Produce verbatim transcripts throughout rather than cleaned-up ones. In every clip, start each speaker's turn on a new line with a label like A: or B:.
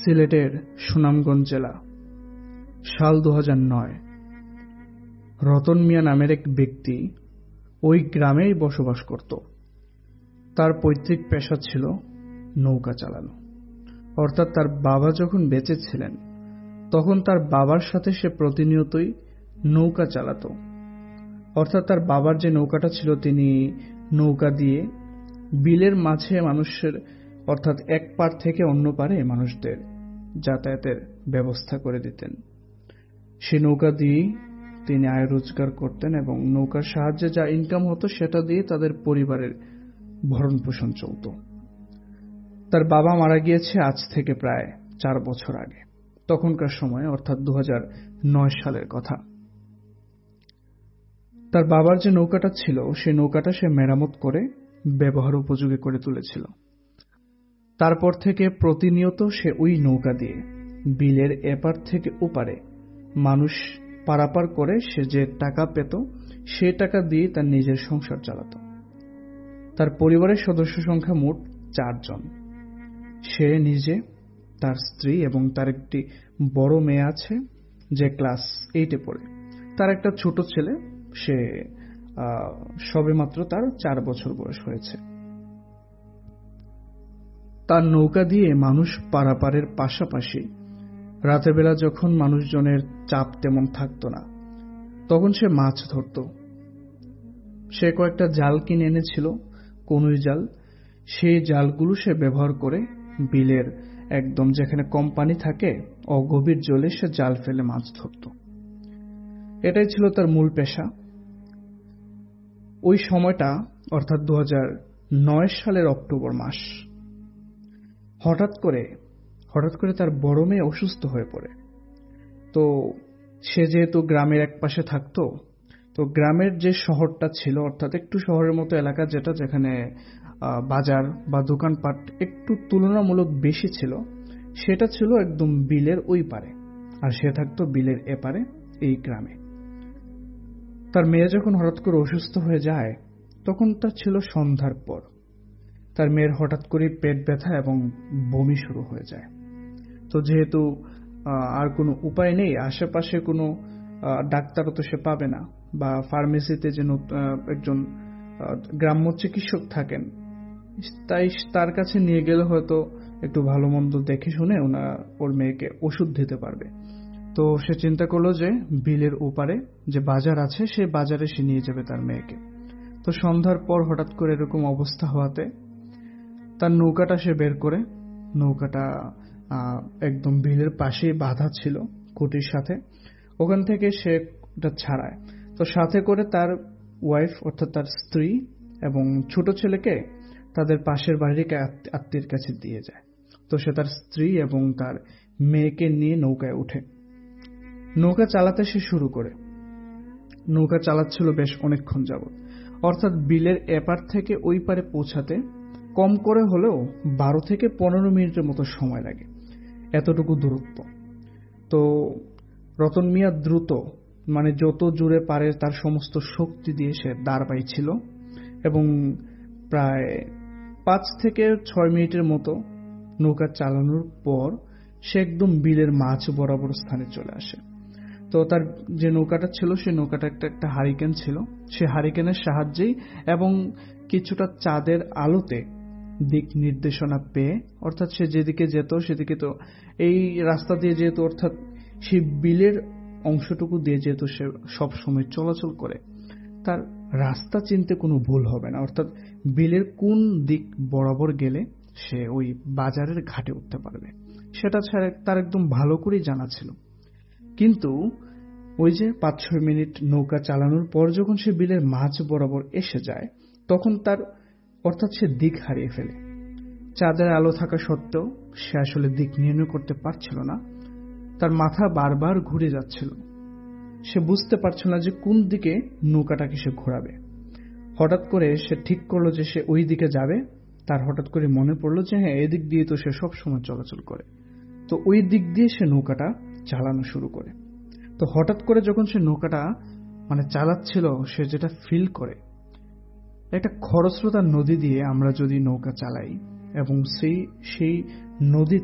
A: সিলেটের সুনামগঞ্জ জেলা, সাল দু হাজার নয়। রতন মিয়া নামের এক ব্যক্তি ওই গ্রামেই বসবাস করত। তার পৈতৃক পেশা ছিল নৌকা চালানো। অর্থাৎ তার বাবা যখন বেঁচে ছিলেন তখন তার বাবার সাথে সে প্রতিনিয়তই নৌকা চালাতো। অর্থাৎ তার বাবার যে নৌকাটা ছিল তিনি নৌকা দিয়ে বিলের মাঝে মানুষের অর্থাৎ এক পার থেকে অন্য পারে মানুষদের যাতায়াতের ব্যবস্থা করে দিতেন। সে নৌকা দিয়ে তিনি আয় রোজগার করতেন এবং নৌকার সাহায্যে যা ইনকাম হতো সেটা দিয়ে তাদের পরিবারের ভরণ পোষণ চলত। তার বাবা মারা গিয়েছে আজ থেকে প্রায় চার বছর আগে, তখনকার সময় অর্থাৎ দু হাজার নয় সালের কথা। তার বাবার যে নৌকাটা ছিল সে নৌকাটা সে মেরামত করে ব্যবহার উপযোগী করে তুলেছিল। তারপর থেকে প্রতিনিয়ত সে ওই নৌকা দিয়ে বিলের এপার থেকে ওপারে মানুষ পারাপার করে সে যে টাকা পেত সে টাকা দিয়ে তার নিজের সংসার চালাত। তার পরিবারের সদস্য সংখ্যা মোট চারজন। সে নিজে, তার স্ত্রী এবং তার একটি বড় মেয়ে আছে যে ক্লাস এইটে পড়ে। তার একটা ছোট ছেলে, সে সবেমাত্র তার চার বছর বয়স হয়েছে। তার নৌকা দিয়ে মানুষ পারাপারের পাশাপাশি রাতের বেলা যখন মানুষজনের চাপ তেমন থাকতো না তখন সে মাছ ধরত। সে কয়েকটা জাল কিনে এনেছিল, কনুই জাল। সেই জালগুলো সে ব্যবহার করে বিলের একদম যেখানে কম পানি থাকে অগভীর জলে সে জাল ফেলে মাছ ধরত। এটাই ছিল তার মূল পেশা। ওই সময়টা অর্থাৎ দু হাজার নয় সালের অক্টোবর মাস। হঠাৎ করে হঠাৎ করে তার বড় মেয়ে অসুস্থ হয়ে পড়ে। তো সে যেহেতু গ্রামের এক পাশে থাকতো, তো গ্রামের যে শহরটা ছিল অর্থাৎ একটু শহরের মতো এলাকা যেটা, যেখানে বাজার বা দোকানপাট একটু তুলনামূলক বেশি ছিল, সেটা ছিল একদম বিলের ওই পারে, আর সে থাকতো বিলের এপারে এই গ্রামে। তার মেয়ে যখন হঠাৎ করে অসুস্থ হয়ে যায় তখন তা ছিল সন্ধ্যার পর। তার মেয়ের হঠাৎ করে পেট ব্যথা এবং বমি শুরু হয়ে যায়। তো যেহেতু আর কোনো উপায় নেই, আশেপাশে কোনো ডাক্তারও তো সে পাবে না, বা ফার্মেসিতে যে একজন গ্রাম্য চিকিৎসক থাকেন তাই তার কাছে নিয়ে গেলে হয়তো একটু ভালো মন্দ দেখে শুনে ওনা ওর মেয়েকে ওষুধ দিতে পারবে। তো সে চিন্তা করলো যে বিলের ওপারে যে বাজার আছে সে বাজারে সে নিয়ে যাবে তার মেয়েকে। তো সন্ধ্যার পর হঠাৎ করে এরকম অবস্থা হওয়াতে তার নৌকাটা সে বের করে, নৌকাটা একদম বিলের পাশেই বাঁধা ছিল খুঁটির সাথে, ওখান থেকে সে ওটা ছাড়ায়। তো সাথে করে তার ওয়াইফ অর্থাৎ তার স্ত্রী এবং ছোট ছেলেকে তাদের পাশের বাড়ির আত্মীয়ের কাছে দিয়ে যায়। তো সে তার স্ত্রী এবং তার মেয়েকে নিয়ে নৌকায় উঠে নৌকা চালাতে সে শুরু করে। নৌকা চালাচ্ছিল বেশ অনেকক্ষণ যাবত। অর্থাৎ বিলের এপার থেকে ওই পারে পৌঁছাতে কম করে হলেও বারো থেকে পনেরো মিনিটের মতো সময় লাগে, এতটুকু দূরত্ব। তো রতন মিয়া দ্রুত, মানে যত জোরে পারে তার সমস্ত শক্তি দিয়ে সে দাঁড় পাইছিল এবং প্রায় পাঁচ থেকে ছয় মিনিটের মতো নৌকা চালানোর পর সে একদম বিলের মাঝ বরাবর স্থানে চলে আসে। তো তার যে নৌকাটা ছিল সে নৌকাটা একটা একটা হারিকেন ছিল। সে হারিকেনের সাহায্যেই এবং কিছুটা চাঁদের আলোতে দিক নির্দেশনা পেয়ে, অর্থাৎ সে যেদিকে যেত সেদিকে, তো এই রাস্তা দিয়ে যেহেতু অর্থাৎ সেই বিলের অংশটুকু দিয়ে যেহেতু সে সব সময় চলাচল করে, তার রাস্তা চিনতে কোনো ভুল হবে না। অর্থাৎ বিলের কোন দিক বরাবর গেলে সে ওই বাজারের ঘাটে উঠতে পারবে সেটা তার একদম ভালো করেই জানা ছিল। কিন্তু ওই যে পাঁচ ছয় মিনিট নৌকা চালানোর পর যখন সে বিলের মাঝ বরাবর এসে যায় তখন তার অর্থাৎ সে দিক হারিয়ে ফেলে। চাঁদের আলো থাকা সত্ত্বেও সে আসলে দিক নির্ণয় করতে পারছিল না। তার মাথা বারবার ঘুরে যাচ্ছিল, সে বুঝতে পারছিল না যে কোন দিকে নৌকাটাকে সে ঘোরাবে। হঠাৎ করে সে ঠিক করলো যে সে ওই দিকে যাবে। তার হঠাৎ করে মনে পড়লো যে হ্যাঁ, এদিক দিয়ে তো সে সব সময় চলাচল করে। তো ওই দিক দিয়ে সে নৌকাটা চালানো শুরু করে। তো হঠাৎ করে যখন সে নৌকাটা মানে চালাচ্ছিল, সে যেটা ফিল করে, একটা খরস্রোতা নদী দিয়ে আমরা যদি নৌকা চালাই এবং সেই সেই নদীতে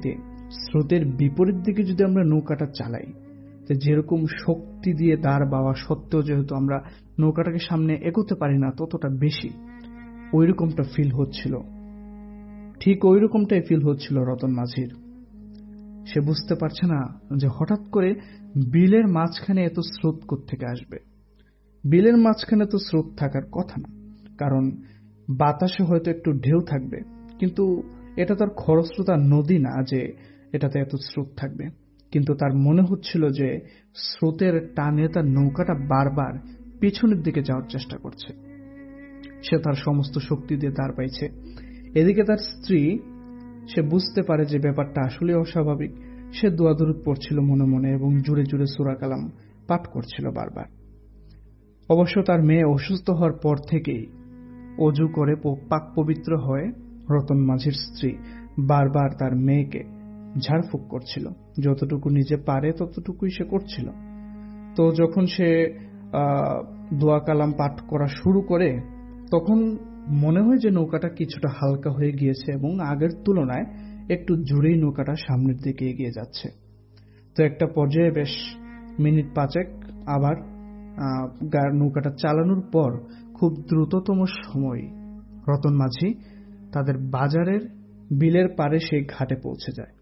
A: স্রোতের বিপরীত দিকে যদি আমরা নৌকাটা চালাই, তো যেরকম শক্তি দিয়ে দাঁড় বাওয়া সত্ত্বেও যেহেতু আমরা নৌকাটাকে সামনে এগোতে পারি না ততটা বেশি, ওই রকমটা ফিল হচ্ছিল। ঠিক ওই রকমটাই ফিল হচ্ছিল রতন মাঝির। সে বুঝতে পারছে না যে হঠাৎ করে বিলের মাঝখানে এত স্রোত কোত্থেকে আসবে। বিলের মাঝখানে তো স্রোত থাকার কথা না, কারণ বাতাসে হয়তো একটু ঢেউ থাকবে, কিন্তু এটা তার খরস্রোতা নদী না যে এটাতে এত স্রোত থাকবে। কিন্তু তার মনে হচ্ছিল যে স্রোতের টানে তার নৌকাটা বারবার পিছনের দিকে যাওয়ার চেষ্টা করছে। সে তার সমস্ত শক্তি দিয়ে দাঁড় পাইছে। এদিকে তার স্ত্রী, সে বুঝতে পারে যে ব্যাপারটা আসলে অস্বাভাবিক। সে দোয়া দরুদ পড়ছিল মনে মনে এবং জুড়ে জুড়ে সূরা কালাম পাঠ করছিল বারবার। অবশ্য তার মেয়ে অসুস্থ হওয়ার পর থেকেই অজু করে পাক পবিত্র হয়ে রতন মাঝির স্ত্রী বারবার তার মেয়েকে ঝাড়ফুঁক করছিল। যতটুকু নিজে পারে ততটুকুই সে করছিল। তো যখন সে দোয়া কালাম পাঠ করা শুরু করে তখন মনে হয় যে নৌকাটা কিছুটা হালকা হয়ে গিয়েছে এবং আগের তুলনায় একটু জোরেই নৌকাটা সামনের দিকে এগিয়ে যাচ্ছে। তো একটা পর্যায়ে বেশ মিনিট পাঁচেক আবার নৌকাটা চালানোর পর খুব দ্রুততম সময় রতন মাঝি তাদের বাজারের বিলের পারে সেই ঘাটে পৌঁছে যায়।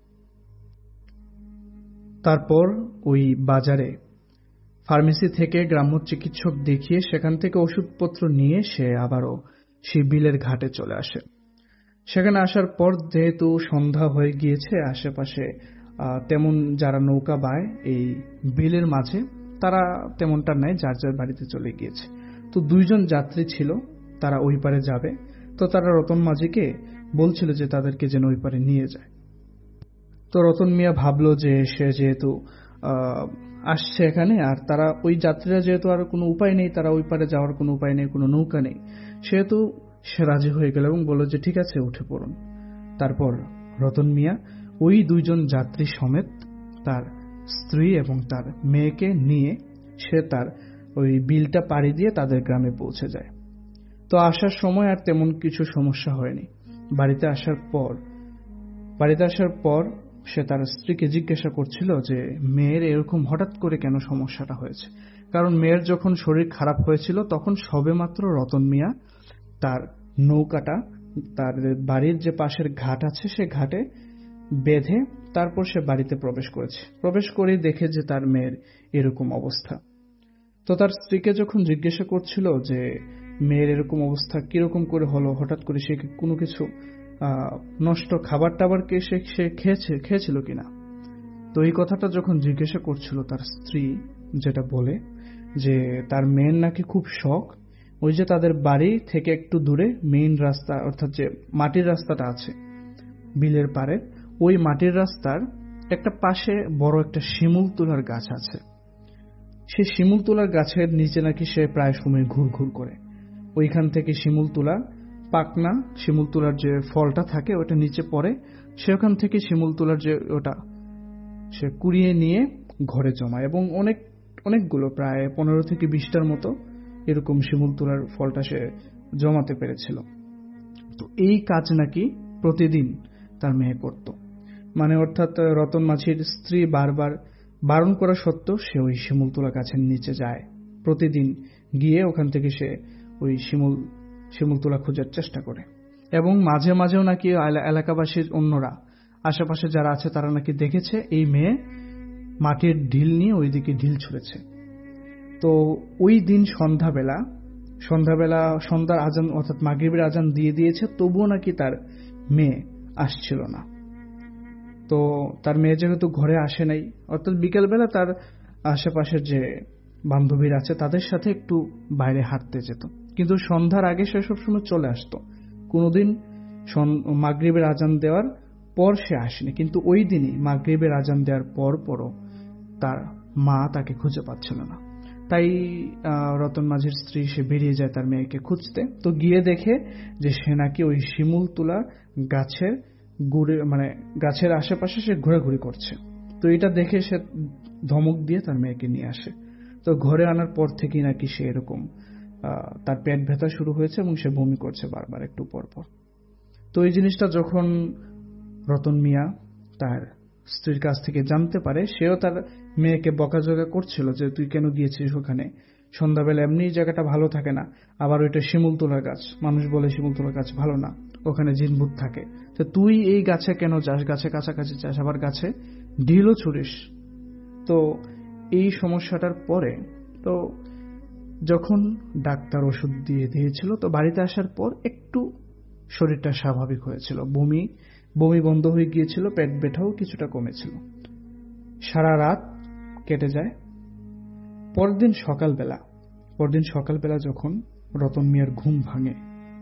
A: তারপর ওই বাজারে ফার্মেসি থেকে গ্রাম্য চিকিৎসক দেখিয়ে সেখান থেকে ওষুধপত্র নিয়ে সে আবারও সেই বিলের ঘাটে চলে আসে। সেখানে আসার পর যেহেতু সন্ধ্যা হয়ে গিয়েছে, আশেপাশে তেমন যারা নৌকা বায় এই বিলের মাঝে তারা তেমনটা নাই, যার যার বাড়িতে চলে গিয়েছে। তো দুইজন যাত্রী ছিল, তারা ওই পারে যাবে। তো তারা রতন মাঝিকে বলছিল যে তাদেরকে যেন ওই পারে নিয়ে যায়। তো রতন মিয়া ভাবলো যে সে যেহেতু আসছে এখানে, আর তারা ওই যাত্রীরা যেহেতু আর কোনো উপায় নেই, তারা ওই পারে যাওয়ার কোনো উপায় নেই, কোনো নৌকা নেই, সেহেতু সে রাজি হয়ে গেল এবং বলল যে ঠিক আছে উঠে পড়ুন। তারপর রতন মিয়া ওই দুইজন যাত্রী সমেত তার স্ত্রী এবং তার মেয়েকে নিয়ে সে তার ওই বিলটা পাড়ি দিয়ে তাদের গ্রামে পৌঁছে যায়। তো আসার সময় আর তেমন কিছু সমস্যা হয়নি। বাড়িতে আসার পর বাড়িতে আসার পর সে তার স্ত্রীকে জিজ্ঞাসা করছিল যে মেয়ের এরকম হঠাৎ করে কেন সমস্যাটা হয়েছে। কারণ মেয়ের যখন শরীর খারাপ হয়েছিল তখন সবেমাত্র রতন মিয়া তার নৌকাটা তার বাড়ির যে পাশের ঘাট আছে সে ঘাটে বেঁধে তারপর সে বাড়িতে প্রবেশ করেছে। প্রবেশ করে দেখে যে তার মেয়ের এরকম অবস্থা। তো তার স্ত্রীকে যখন জিজ্ঞাসা করছিল যে মেয়ের এরকম অবস্থা কিরকম করে হলো, হঠাৎ করে সে কোনো কিছু নষ্ট খাবার টাবার কে সে খেয়েছে খেয়েছিল কিনা, তো এই কথাটা যখন জিজ্ঞাসা করছিল তার স্ত্রী যেটা বলে যে তার মেয়ের নাকি খুব শখ ওই যে তাদের বাড়ি থেকে একটু দূরে মেইন রাস্তা, অর্থাৎ যে মাটির রাস্তাটা আছে বিলের পারে, ওই মাটির রাস্তার একটা পাশে বড় একটা শিমুল তুলার গাছ আছে। সেই শিমুল তুলার গাছের নিচে নাকি সে প্রায় সময় ঘুর ঘুর করে। ওইখান থেকে শিমুল তুলা পাকনা শিমুল তুলার যে ফলটা থাকে ওটা নিচে পড়ে, সে ওখান থেকে শিমুল তুলার যে ওটা সে কুড়িয়ে নিয়ে ঘরে জমায় এবং অনেক অনেকগুলো প্রায় পনেরো থেকে বিশটার মতো এরকম শিমুল তুলার ফলটা সে জমাতে পেরেছিল। তো এই কাজ নাকি প্রতিদিন তার মেয়ে করত। মানে অর্থাৎ রতন মাঝির স্ত্রী বারবার বারণ করা সত্ত্বেও সে ওই শিমুল তুলা গাছের নিচে যায়, প্রতিদিন গিয়ে ওখান থেকে সে ওই শিমুল শিমুল তুলা খোঁজার চেষ্টা করে। এবং মাঝে মাঝেও নাকি এলাকাবাসীর অন্যরা আশেপাশে যারা আছে তারা নাকি দেখেছে এই মেয়ে মাটির ঢিল নিয়ে ওইদিকে ঢিল ছুঁড়েছে। তো ওই দিন সন্ধ্যাবেলা সন্ধ্যাবেলা সন্ধ্যার আজান অর্থাৎ মাগরিবের আজান দিয়ে দিয়েছে, তবুও নাকি তার মেয়ে আসছিল না। তো তার মেয়ে যেহেতু ঘরে আসে নাই, অর্থাৎ বিকেলবেলা তার আশেপাশের যে বান্ধবীরা আছে তাদের সাথে একটু বাইরে হাঁটতে যেত, কিন্তু সন্ধ্যার আগে সে সবসময় চলে আসতো। কোনোদিন মাগরিবের আজান দেওয়ার পর সে আসেনি, কিন্তু ওই দিনই মাগরিবের আজান দেওয়ার পর পরও তার মা তাকে খুঁজে পাচ্ছিল না। তাই রতন মাঝির স্ত্রী সে বেরিয়ে যায় তার মেয়েকে খুঁজতে। তো গিয়ে দেখে যে সে নাকি ওই শিমুল তুলা গাছের গুড়ে মানে গাছের আশেপাশে সে ঘোরাঘুরি করছে। তো এটা দেখে সে ধমক দিয়ে তার মেয়েকে নিয়ে আসে। তো ঘরে আনার পর থেকেই নাকি সে এরকম তার পেট ব্যথা শুরু হয়েছে এবং সে বমি করছে বারবার একটু পর পর। তো এই জিনিসটা যখন রতন মিয়া তার স্ত্রীর কাছ থেকে জানতে পারে, সেও তার মেয়েকে বকাঝকা করছিল যে তুই কেন গিয়েছিস ওখানে, সন্ধ্যাবেলা এমনি জায়গাটা ভালো থাকে না, আবার ওইটা শিমুল তোলার গাছ, মানুষ বলে শিমুল তোলার গাছ ভালো না, ওখানে জিনভূত থাকে, তো তুই এই গাছে কেন যাস, গাছে কাছাকাছি যাস, আবার গাছে ঢিলও ছুড়িস। তো এই সমস্যাটার পরে তো যখন ডাক্তার ওষুধ দিয়ে দিয়েছিল, তো বাড়িতে আসার পর একটু শরীরটা স্বাভাবিক হয়েছিল, বমি বমি বন্ধ হয়ে গিয়েছিল, পেট ব্যথাও কিছুটা কমেছিল। সারা রাত কেটে যায়। পরদিন সকালবেলা পরদিন সকালবেলা যখন রতন মিয়ার ঘুম ভাঙে,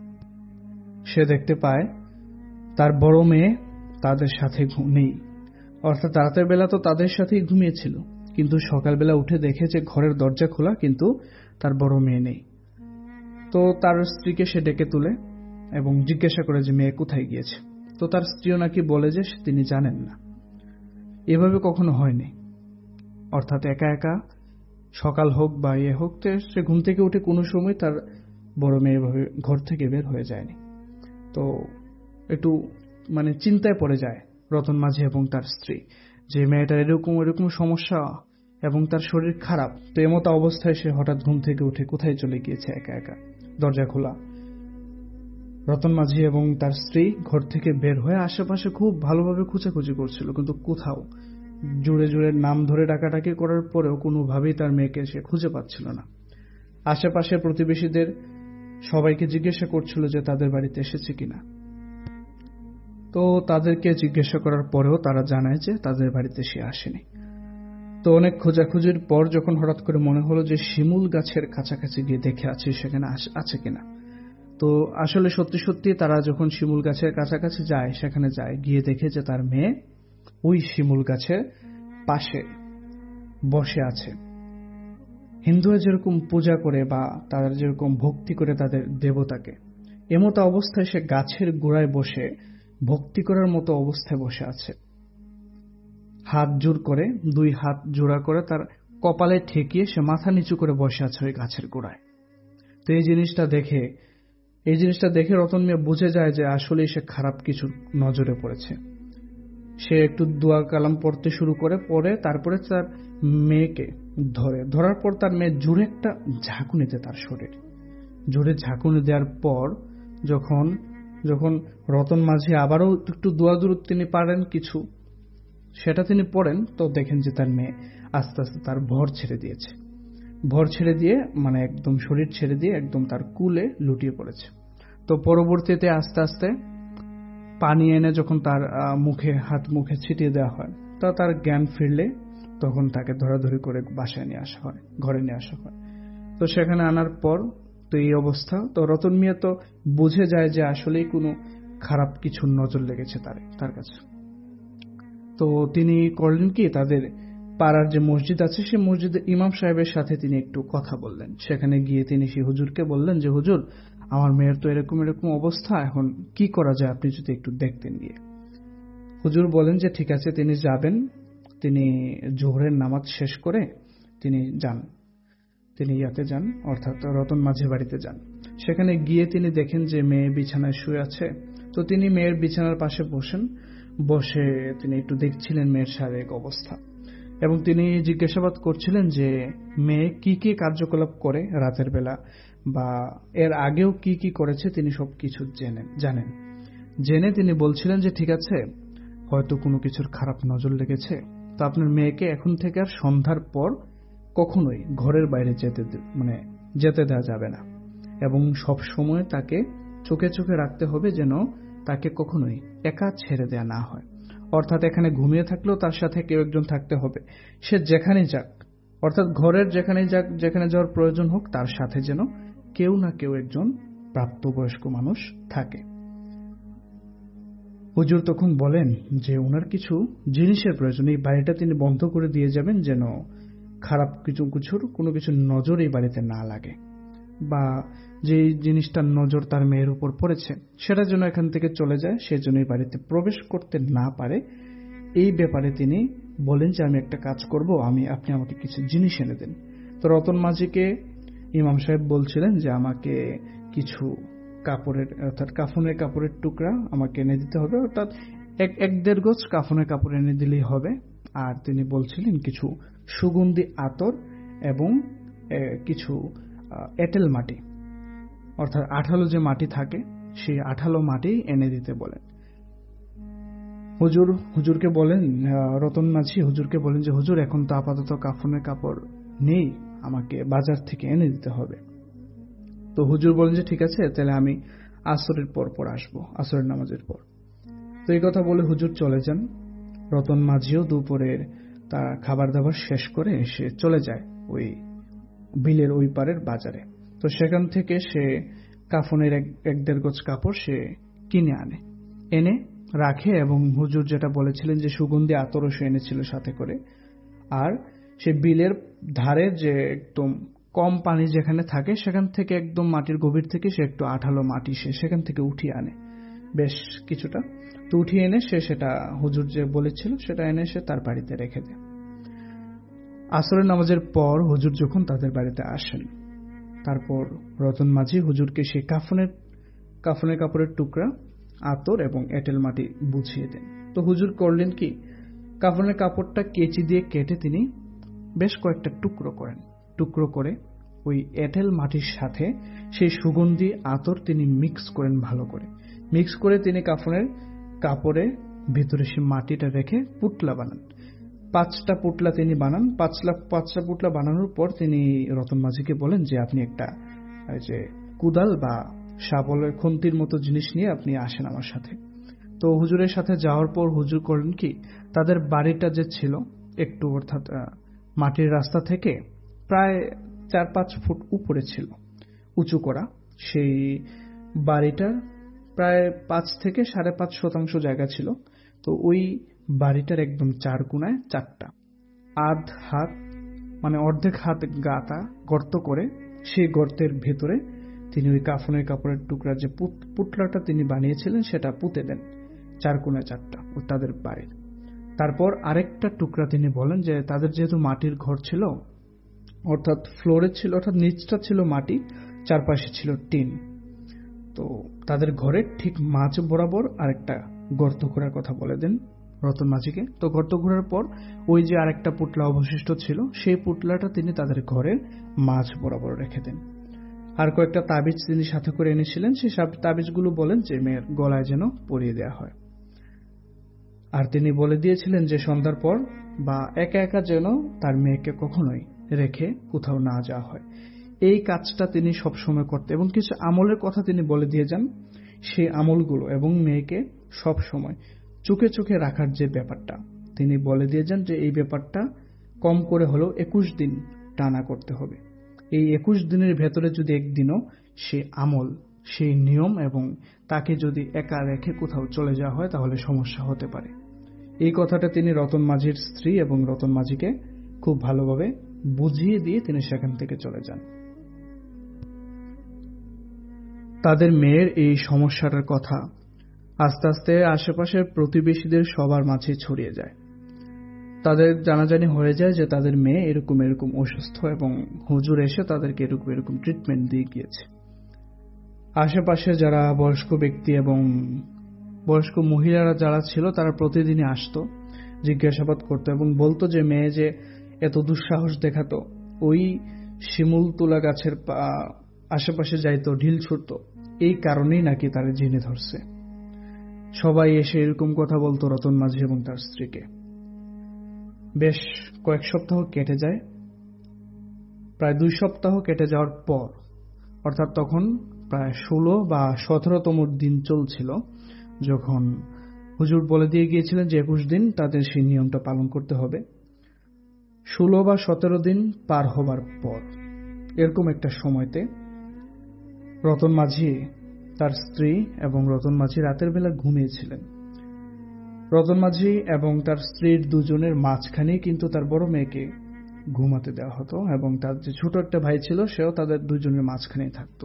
A: সে দেখতে পায় তার বড় মেয়ে তাদের সাথে নেই। অর্থাৎ রাতের বেলা তো তাদের সাথেই ঘুমিয়েছিল, কিন্তু সকালবেলা উঠে দেখে যে ঘরের দরজা খোলা, কিন্তু তার বড় মেয়ে নেই। তো তার স্ত্রীকে সে ডেকে তুলে এবং জিজ্ঞাসা করে যে মেয়ে কোথায় গিয়েছে। তো তার স্ত্রীও নাকি বলে যে তিনি জানেন না, এভাবে কখনো হয়নি। অর্থাৎ একা একা সকাল হোক বা ইয়ে হোক, সে ঘুম থেকে উঠে কোনো সময় তার বড় মেয়ে এভাবে ঘর থেকে বের হয়ে যায়নি। তো একটু মানে চিন্তায় পড়ে যায় রতন মাঝি এবং তার স্ত্রী, যে মেয়েটার এরকম এরকম সমস্যা এবং তার শরীর খারাপ, তো এমতো অবস্থায় সে হঠাৎ ঘুম থেকে উঠে কোথায় চলে গিয়েছে একা একা, দরজা খোলা। রতন মাঝি এবং তার স্ত্রী ঘর থেকে বের হয়ে আশেপাশে খুব ভালোভাবে খোঁজাখুঁজি করছিল, কিন্তু কোথাও জুড়ে জুড়ে নাম ধরে ডাকাডাকি করার পরেও কোনোভাবেই তার মেয়েকে সে খুঁজে পাচ্ছিল না। আশেপাশে প্রতিবেশীদের সবাইকে জিজ্ঞাসা করছিল যে তাদের বাড়িতে এসেছে কিনা। তো তাদেরকে জিজ্ঞাসা করার পরেও তারা জানায় যে তাদের বাড়িতে সে আসেনি। তো অনেক খোঁজাখুঁজির পর যখন হঠাৎ করে মনে হলো যে শিমুল গাছের কাছাকাছি গিয়ে দেখে আছে সেখানে আছে কিনা, তো আসলে সত্যি সত্যি তারা যখন শিমুল গাছের কাছাকাছি যায়, সেখানে যায়, গিয়ে দেখে যে তার মেয়ে ওই শিমুল গাছের পাশে বসে আছে। হিন্দুরা যেরকম পূজা করে বা তারা যেরকম ভক্তি করে তাদের দেবতাকে, এমতো অবস্থায় সে গাছের গোড়ায় বসে ভক্তি করার মতো অবস্থায় বসে আছে। হাত জোর করে, দুই হাত জোড়া করে তার কপালে ঠেকিয়ে সে মাথা নিচু করে বসে আছে ওই গাছের গোড়ায়। তো এই জিনিসটা দেখে এই জিনিসটা দেখে রতন মিয়া বুঝে যায় যে আসলেই সে খারাপ কিছু নজরে পড়েছে। সে একটু দোয়া কালাম পড়তে শুরু করে, পরে তারপরে তার মেয়েকে ধরে ধরার পর তার মেয়ে জোরে একটা ঝাঁকুনি দেয় তার শরীর। জোরে ঝাঁকুনি দেওয়ার পর যখন যখন রতন মাঝি আবারও একটু দোয়া দূরত তিনি পারেন কিছু, সেটা তিনি পড়েন, তো দেখেন যে তার মেয়ে আস্তে আস্তে তার ভর ছেড়ে দিয়েছে। ভর ছেড়ে দিয়ে মানে একদম শরীর ছেড়ে দিয়ে একদম তার কুলে লুটিয়ে পড়েছে। তো পরবর্তীতে আস্তে আস্তে পানি এনে যখন তার মুখে হাত মুখে ছিটিয়ে দেওয়া হয়, তা তার জ্ঞান ফিরলে তখন তাকে ধরাধরি করে বাসায় নিয়ে আসা হয়, ঘরে নিয়ে আসা হয়। তো সেখানে আনার পর তো এই অবস্থা, তো রতন মিয়া তো বুঝে যায় যে আসলেই কোনো খারাপ কিছু নজর লেগেছে তার তার কাছে। তো তিনি করলেন কি, তাদের পাড়ার যে মসজিদ আছে সে মসজিদের ইমাম সাহেবের সাথে তিনি একটু কথা বললেন। সেখানে গিয়ে তিনি সেই হুজুরকে বললেন যে হুজুর, আমার মেয়ের তো এরকম এরকম অবস্থা, এখন কি করা যায়, আপনি যদি একটু দেখতেন গিয়ে। হুজুর বলেন যে ঠিক আছে, তিনি যাবেন। তিনি জোহরের নামাজ শেষ করে তিনি যান তিনি ইয়াতে যান অর্থাৎ রতন মাঝির বাড়িতে যান। সেখানে গিয়ে তিনি দেখেন যে মেয়ে বিছানায় শুয়ে আছে। তো তিনি মেয়ের বিছানার পাশে বসেন, বসে তিনি একটু দেখছিলেন মেয়ের শারীরিক অবস্থা এবং তিনি জিজ্ঞাসাবাদ করছিলেন যে মেয়ে কি কি কার্যকলাপ করে রাতের বেলা বা এর আগেও কি কি করেছে, তিনি সবকিছু জানেন। জেনে তিনি বলছিলেন যে ঠিক আছে, হয়তো কোনো কিছুর খারাপ নজর লেগেছে, তো আপনার মেয়েকে এখন থেকে আর সন্ধ্যার পর কখনোই ঘরের বাইরে যেতে মানে যেতে দেওয়া যাবে না এবং সব সময় তাকে চোখে চোখে রাখতে হবে যেন তাকে কখনোই একা ছেড়ে দেয়া না হয়। অর্থাৎ এখানে ঘুমিয়ে থাকলেও তার সাথে কেউ একজন থাকতে হবে, সে যেখানেই যাক, অর্থাৎ ঘরের যেখানেই যাক, যেখানে যাওয়ার প্রয়োজন হোক, তার সাথে যেন কেউ না কেউ একজন প্রাপ্তবয়স্ক মানুষ থাকে। হুজুর তখন বলেন যে ওনার কিছু জিনিসের প্রয়োজন, এই বাড়িটা তিনি বন্ধ করে দিয়ে যাবেন যেন খারাপ কিছু কিছুর কোনো কিছু নজর এই বাড়িতে না লাগে, বা যে জিনিসটার নজর তার মেয়ের উপর পড়েছে সেটা যেন এখান থেকে চলে যায়, সেজন্য এই বাড়িতে প্রবেশ করতে না পারে। এই ব্যাপারে তিনি বলেন যে আমি একটা কাজ করব, আমি আপনি আমাকে কিছু জিনিস এনে দেন। তো রতন মাঝিকে ইমাম সাহেব বলছিলেন যে আমাকে কিছু কাপড়ের অর্থাৎ কাফনের কাপড়ের টুকরা আমাকে এনে দিতে হবে, অর্থাৎ এক এক দেড় গজ কাফনের কাপড় এনে দিলেই হবে। আর তিনি বলছিলেন কিছু সুগন্ধি আতর এবং কিছু এঁটেল মাটি, অর্থাৎ আঠালো যে মাটি থাকে সেই আঠালো মাটি এনে দিতে বলেন। হুজুর হুজুরকে বলেন, রতন মাঝি হুজুরকে বলেন যে হুজুর এখন তো আপাতত কাফনের কাপড় নেই, আমাকে বাজার থেকে এনে দিতে হবে। তো হুজুর বলেন যে ঠিক আছে, তাহলে আমি আসরের পর পর আসবো, আসরের নামাজের পর। তো এই কথা বলে হুজুর চলে যান। রতন মাঝিও দুপুরের তার খাবার দাবার শেষ করে সে চলে যায় ওই বিলের ওই পারের বাজারে। তো সেখান থেকে সে কাফনের এক দেড় গজ কাপড় সে কিনে আনে, এনে রাখে এবং হুজুর যেটা বলেছিলেন যে সুগন্ধি আতরও সে এনেছিল সাথে করে। আর সে বিলের ধারে যে একদম কম পানি যেখানে থাকে সেখান থেকে একদম মাটির গভীর থেকে সে একটু আঠালো মাটি সে সেখান থেকে উঠিয়ে আনে বেশ কিছুটা। তো উঠিয়ে এনে সে সেটা হুজুর যে বলেছিল সেটা এনে সে তার বাড়িতে রেখে দেয়। আসরের নামাজের পর হুজুর যখন তাদের বাড়িতে আসেন, তারপর রতন মাঝি হুজুরকে সেই কাফনের কাফনের কাপড়ের টুকরা, আতর এবং এঁটেল মাটি বুঝিয়ে দেন। তো হুজুর করলেন কি, কাফনের কাপড়টা কেচি দিয়ে কেটে তিনি বেশ কয়েকটা টুকরো করেন। টুকরো করে ওই এঁটেল মাটির সাথে সেই সুগন্ধি আতর তিনি মিক্স করেন ভালো করে। মিক্স করে তিনি কাফনের কাপড়ে ভিতরে সেই মাটিটা রেখে পুটলা বানান। পাঁচটা পুটলা তিনি বানান। পাঁচটা পাঁচটা পুটলা বানানোর পর তিনি রতন মাঝিকে বলেন যে আপনি একটা যে কুদাল বা শাবলের খুন্তির মতো জিনিস নিয়ে আপনি আসেন আমার সাথে। তো হুজুরের সাথে যাওয়ার পর হুজুর করলেন কি, তাদের বাড়িটা যে ছিল একটু, অর্থাৎ মাটির রাস্তা থেকে প্রায় চার পাঁচ ফুট উপরে ছিল, উঁচু করা। সেই বাড়িটার প্রায় পাঁচ থেকে সাড়ে পাঁচ শতাংশ জায়গা ছিল। তো ওই বাড়িটার একদম চার কোনায় চারটা আধ হাত মানে অর্ধেক হাত গাঁথা গর্ত করে সেই গর্তের ভেতরে তিনি ওই কাফনের কাপড়ের টুকরা যে পুটলাটা তিনি বানিয়েছিলেন সেটা পুঁতে দেন, চার কোনায় চারটা ও তাদের বাড়ির। তারপর আরেকটা টুকরা তিনি বলেন যে তাদের যেহেতু মাটির ঘর ছিল, অর্থাৎ ফ্লোরে ছিল, অর্থাৎ নিচটা ছিল মাটি, চারপাশে ছিল টিন। তো তাদের ঘরের ঠিক মাঝ বরাবর আরেকটা গর্ত ঘোরার কথা বলে দেন রতন মাঝিকে। তো গর্ত ঘোরার পর ওই যে আরেকটা পুটলা অবশিষ্ট ছিল সেই পুটলাটা তিনি তাদের ঘরের মাঝ বরাবর রেখে দেন। আর কয়েকটা তাবিজ তিনি সাথে করে এনেছিলেন, সেই সব তাবিজগুলো বলেন যে মেয়ের গলায় যেন পরিয়ে দেওয়া হয়। আর তিনি বলে দিয়েছিলেন যে সন্ধ্যার পর বা একা একা যেন তার মেয়েকে কখনোই রেখে কোথাও না যাওয়া হয়। এই কাজটা তিনি সবসময় করতে এবং কিছু আমলের কথা তিনি বলে দিয়ে যান। সেই আমলগুলো এবং মেয়েকে সব সময় চোখে চোখে রাখার যে ব্যাপারটা তিনি বলে দিয়ে যান যে এই ব্যাপারটা কম করে হলেও একুশ দিন টানা করতে হবে। এই একুশ দিনের ভেতরে যদি একদিনও সে আমল, সেই নিয়ম এবং তাকে যদি একা রেখে কোথাও চলে যাওয়া হয় তাহলে সমস্যা হতে পারে। এই কথাটা তিনি রতন মাঝির স্ত্রী এবং রতন মাঝিকে খুব ভালোভাবে বুঝিয়ে দিয়ে তিনি সেখান থেকে চলে যান। তাদের মেয়ের এই সমস্যাটার কথা আস্তে আস্তে আশেপাশের প্রতিবেশীদের সবার মাঝে ছড়িয়ে যায়। তাদের জানাজানি হয়ে যায় যে তাদের মেয়ে এরকম এরকম অসুস্থ এবং হুজুর এসে তাদেরকে এরকম এরকম ট্রিটমেন্ট দিয়ে গিয়েছে। আশেপাশে যারা বয়স্ক ব্যক্তি এবং বয়স্ক মহিলারা যারা ছিল তারা প্রতিদিনই আসতো, জিজ্ঞাসাবাদ করতো এবং বলতো যে মেয়ে যে এত দুঃসাহস দেখাতো, ওই শিমুল তুলা গাছের আশেপাশে যাইতো, ঢিল ছুটতো, এই কারণেই নাকি তারা জিনে ধরছে। সবাই এসে এরকম কথা বলতো রতন মাঝি এবং তার স্ত্রীকে। বেশ কয়েক সপ্তাহ কেটে যায়। প্রায় দুই সপ্তাহ কেটে যাওয়ার পর, অর্থাৎ তখন প্রায় ষোলো বা সতেরোতম দিন চলছিল, যখন হুজুর বলে দিয়ে গিয়েছিলেন যে একুশ দিন তাদের সেই নিয়মটা পালন করতে হবে। ষোলো বা সতেরো দিন পার হবার পর এরকম একটা সময়তে রতন মাঝি, তার স্ত্রী এবং রতন মাঝি রাতের বেলা ঘুমিয়েছিলেন। রতন মাঝি এবং তার স্ত্রীর দুজনের মাঝখানেই কিন্তু তার বড় মেয়েকে ঘুমাতে দেওয়া হতো এবং তার যে ছোট একটা ভাই ছিল সেও তাদের দুজনের মাঝখানেই থাকত।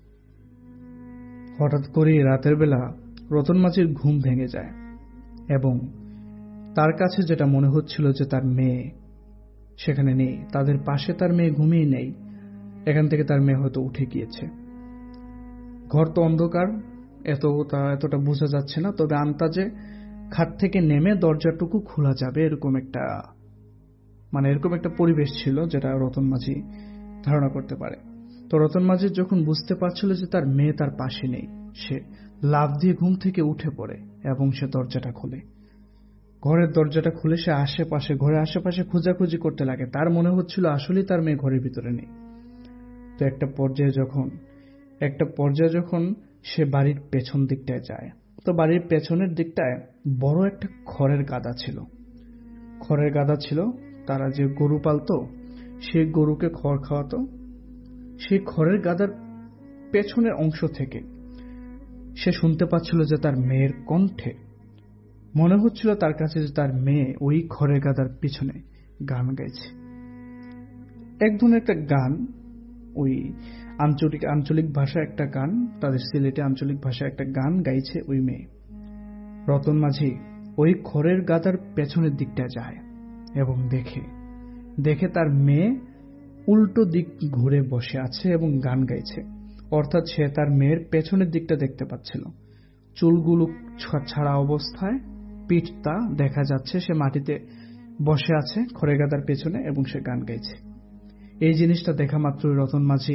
A: হঠাৎ করে রাতের বেলা রতন মাঝির ঘুম ভেঙে যায় এবং তার কাছে যেটা মনে হচ্ছিল যে তার মেয়ে সেখানে নেই, তাদের পাশে তার মেয়ে ঘুমিয়ে নেই, এখান থেকে তার মেয়ে হয়তো উঠে গিয়েছে। ঘর তো অন্ধকার, এত এতটা বোঝা যাচ্ছে না, তবে আন্তাজে খাট থেকে নেমে দরজাটুকু খোলা যাবে এরকম একটা মানে এরকম একটা পরিবেশ ছিল যেটা রতন মাঝি ধারণা করতে পারে। তো রতন মাঝি যখন বুঝতে পারছিল যে তার মেয়ে তার পাশে নেই, সে লাফ দিয়ে ঘুম থেকে উঠে পড়ে এবং সে দরজাটা খোলে। ঘরের দরজাটা খুলে সে আশেপাশে ঘরের আশেপাশে খোঁজাখুঁজি করতে লাগে। তার মনে হচ্ছিল আসলেই তার মেয়ে ঘরের ভিতরে নেই। তো একটা পর্যায়ে যখন একটা পর্যায়ে যখন সে বাড়ির পেছন দিকটায় যায়, তো বাড়ির পেছনের দিকটায় বড় একটা খড়ের গাদা ছিল। খড়ের গাদা ছিল, তারা যে গরু পালতো সেই গরুকে খড় খাওয়াতো। সেই খড়ের গাদার পেছনের অংশ থেকে সে শুনতে পাচ্ছিল যে তার মেয়ের কণ্ঠে মনে হচ্ছিল তার কাছে যে তার মেয়ে ওই খড়ের গাদার পিছনে গান গাইছে। এক ধরনের একটা গান, ওই আঞ্চলিক আঞ্চলিক ভাষা একটা গান, তাদের সিলেটে আঞ্চলিক ভাষা একটা গান গাইছে ওই মেয়ে। রতন মাঝি ওই খড়ের গাদার পেছনের দিকটা যায় এবং দেখে দেখে তার মেয়ে উল্টো দিক ঘুরে বসে আছে এবং গান গাইছে। অর্থাৎ সে তার মেয়ের পেছনের দিকটা দেখতে পাচ্ছিল। চুলগুলো ছাড়া অবস্থায়, পিঠটা দেখা যাচ্ছে, সে মাটিতে বসে আছে খড়ের গাদার পেছনে এবং সে গান গাইছে। এই জিনিসটা দেখা মাত্রই রতন মাঝি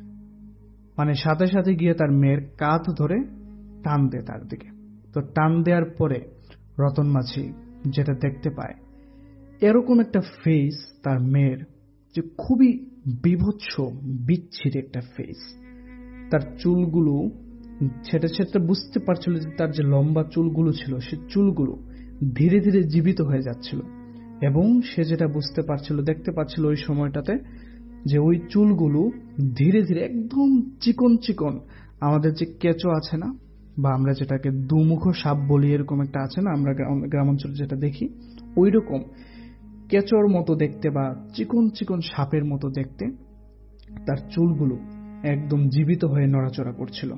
A: মানে সাথে সাথে গিয়ে তার মেয়ের কাঁধ ধরে টান দেয় তার দিকে। তো টান দেওয়ার পরে রতন মাঝি যেটা দেখতে পায়, এরকম একটা ফেস তার মেয়ের, যে খুবই বিভৎস বিচ্ছিরি একটা ফেস। তার চুলগুলো ছেটে ছেটে বুঝতে পারছিল যে তার যে লম্বা চুলগুলো ছিল সে চুলগুলো ধীরে ধীরে জীবিত হয়ে যাচ্ছিল। এবং সে যেটা বুঝতে পারছিল, দেখতে পাচ্ছিল ওই সময়টাতে যে ওই চুলগুলো ধীরে ধীরে একদম চিকন চিকন, আমাদের যে কেঁচো আছে না, বা আমরা যেটাকে দুমুখ সাপ বলি, এরকম একটা আছে না আমরা গ্রামাঞ্চলে যেটা দেখি, ওই রকম কেঁচোর মতো দেখতে বা চিকন চিকন সাপের মতো দেখতে তার চুলগুলো একদম জীবিত হয়ে নড়াচড়া করছিল,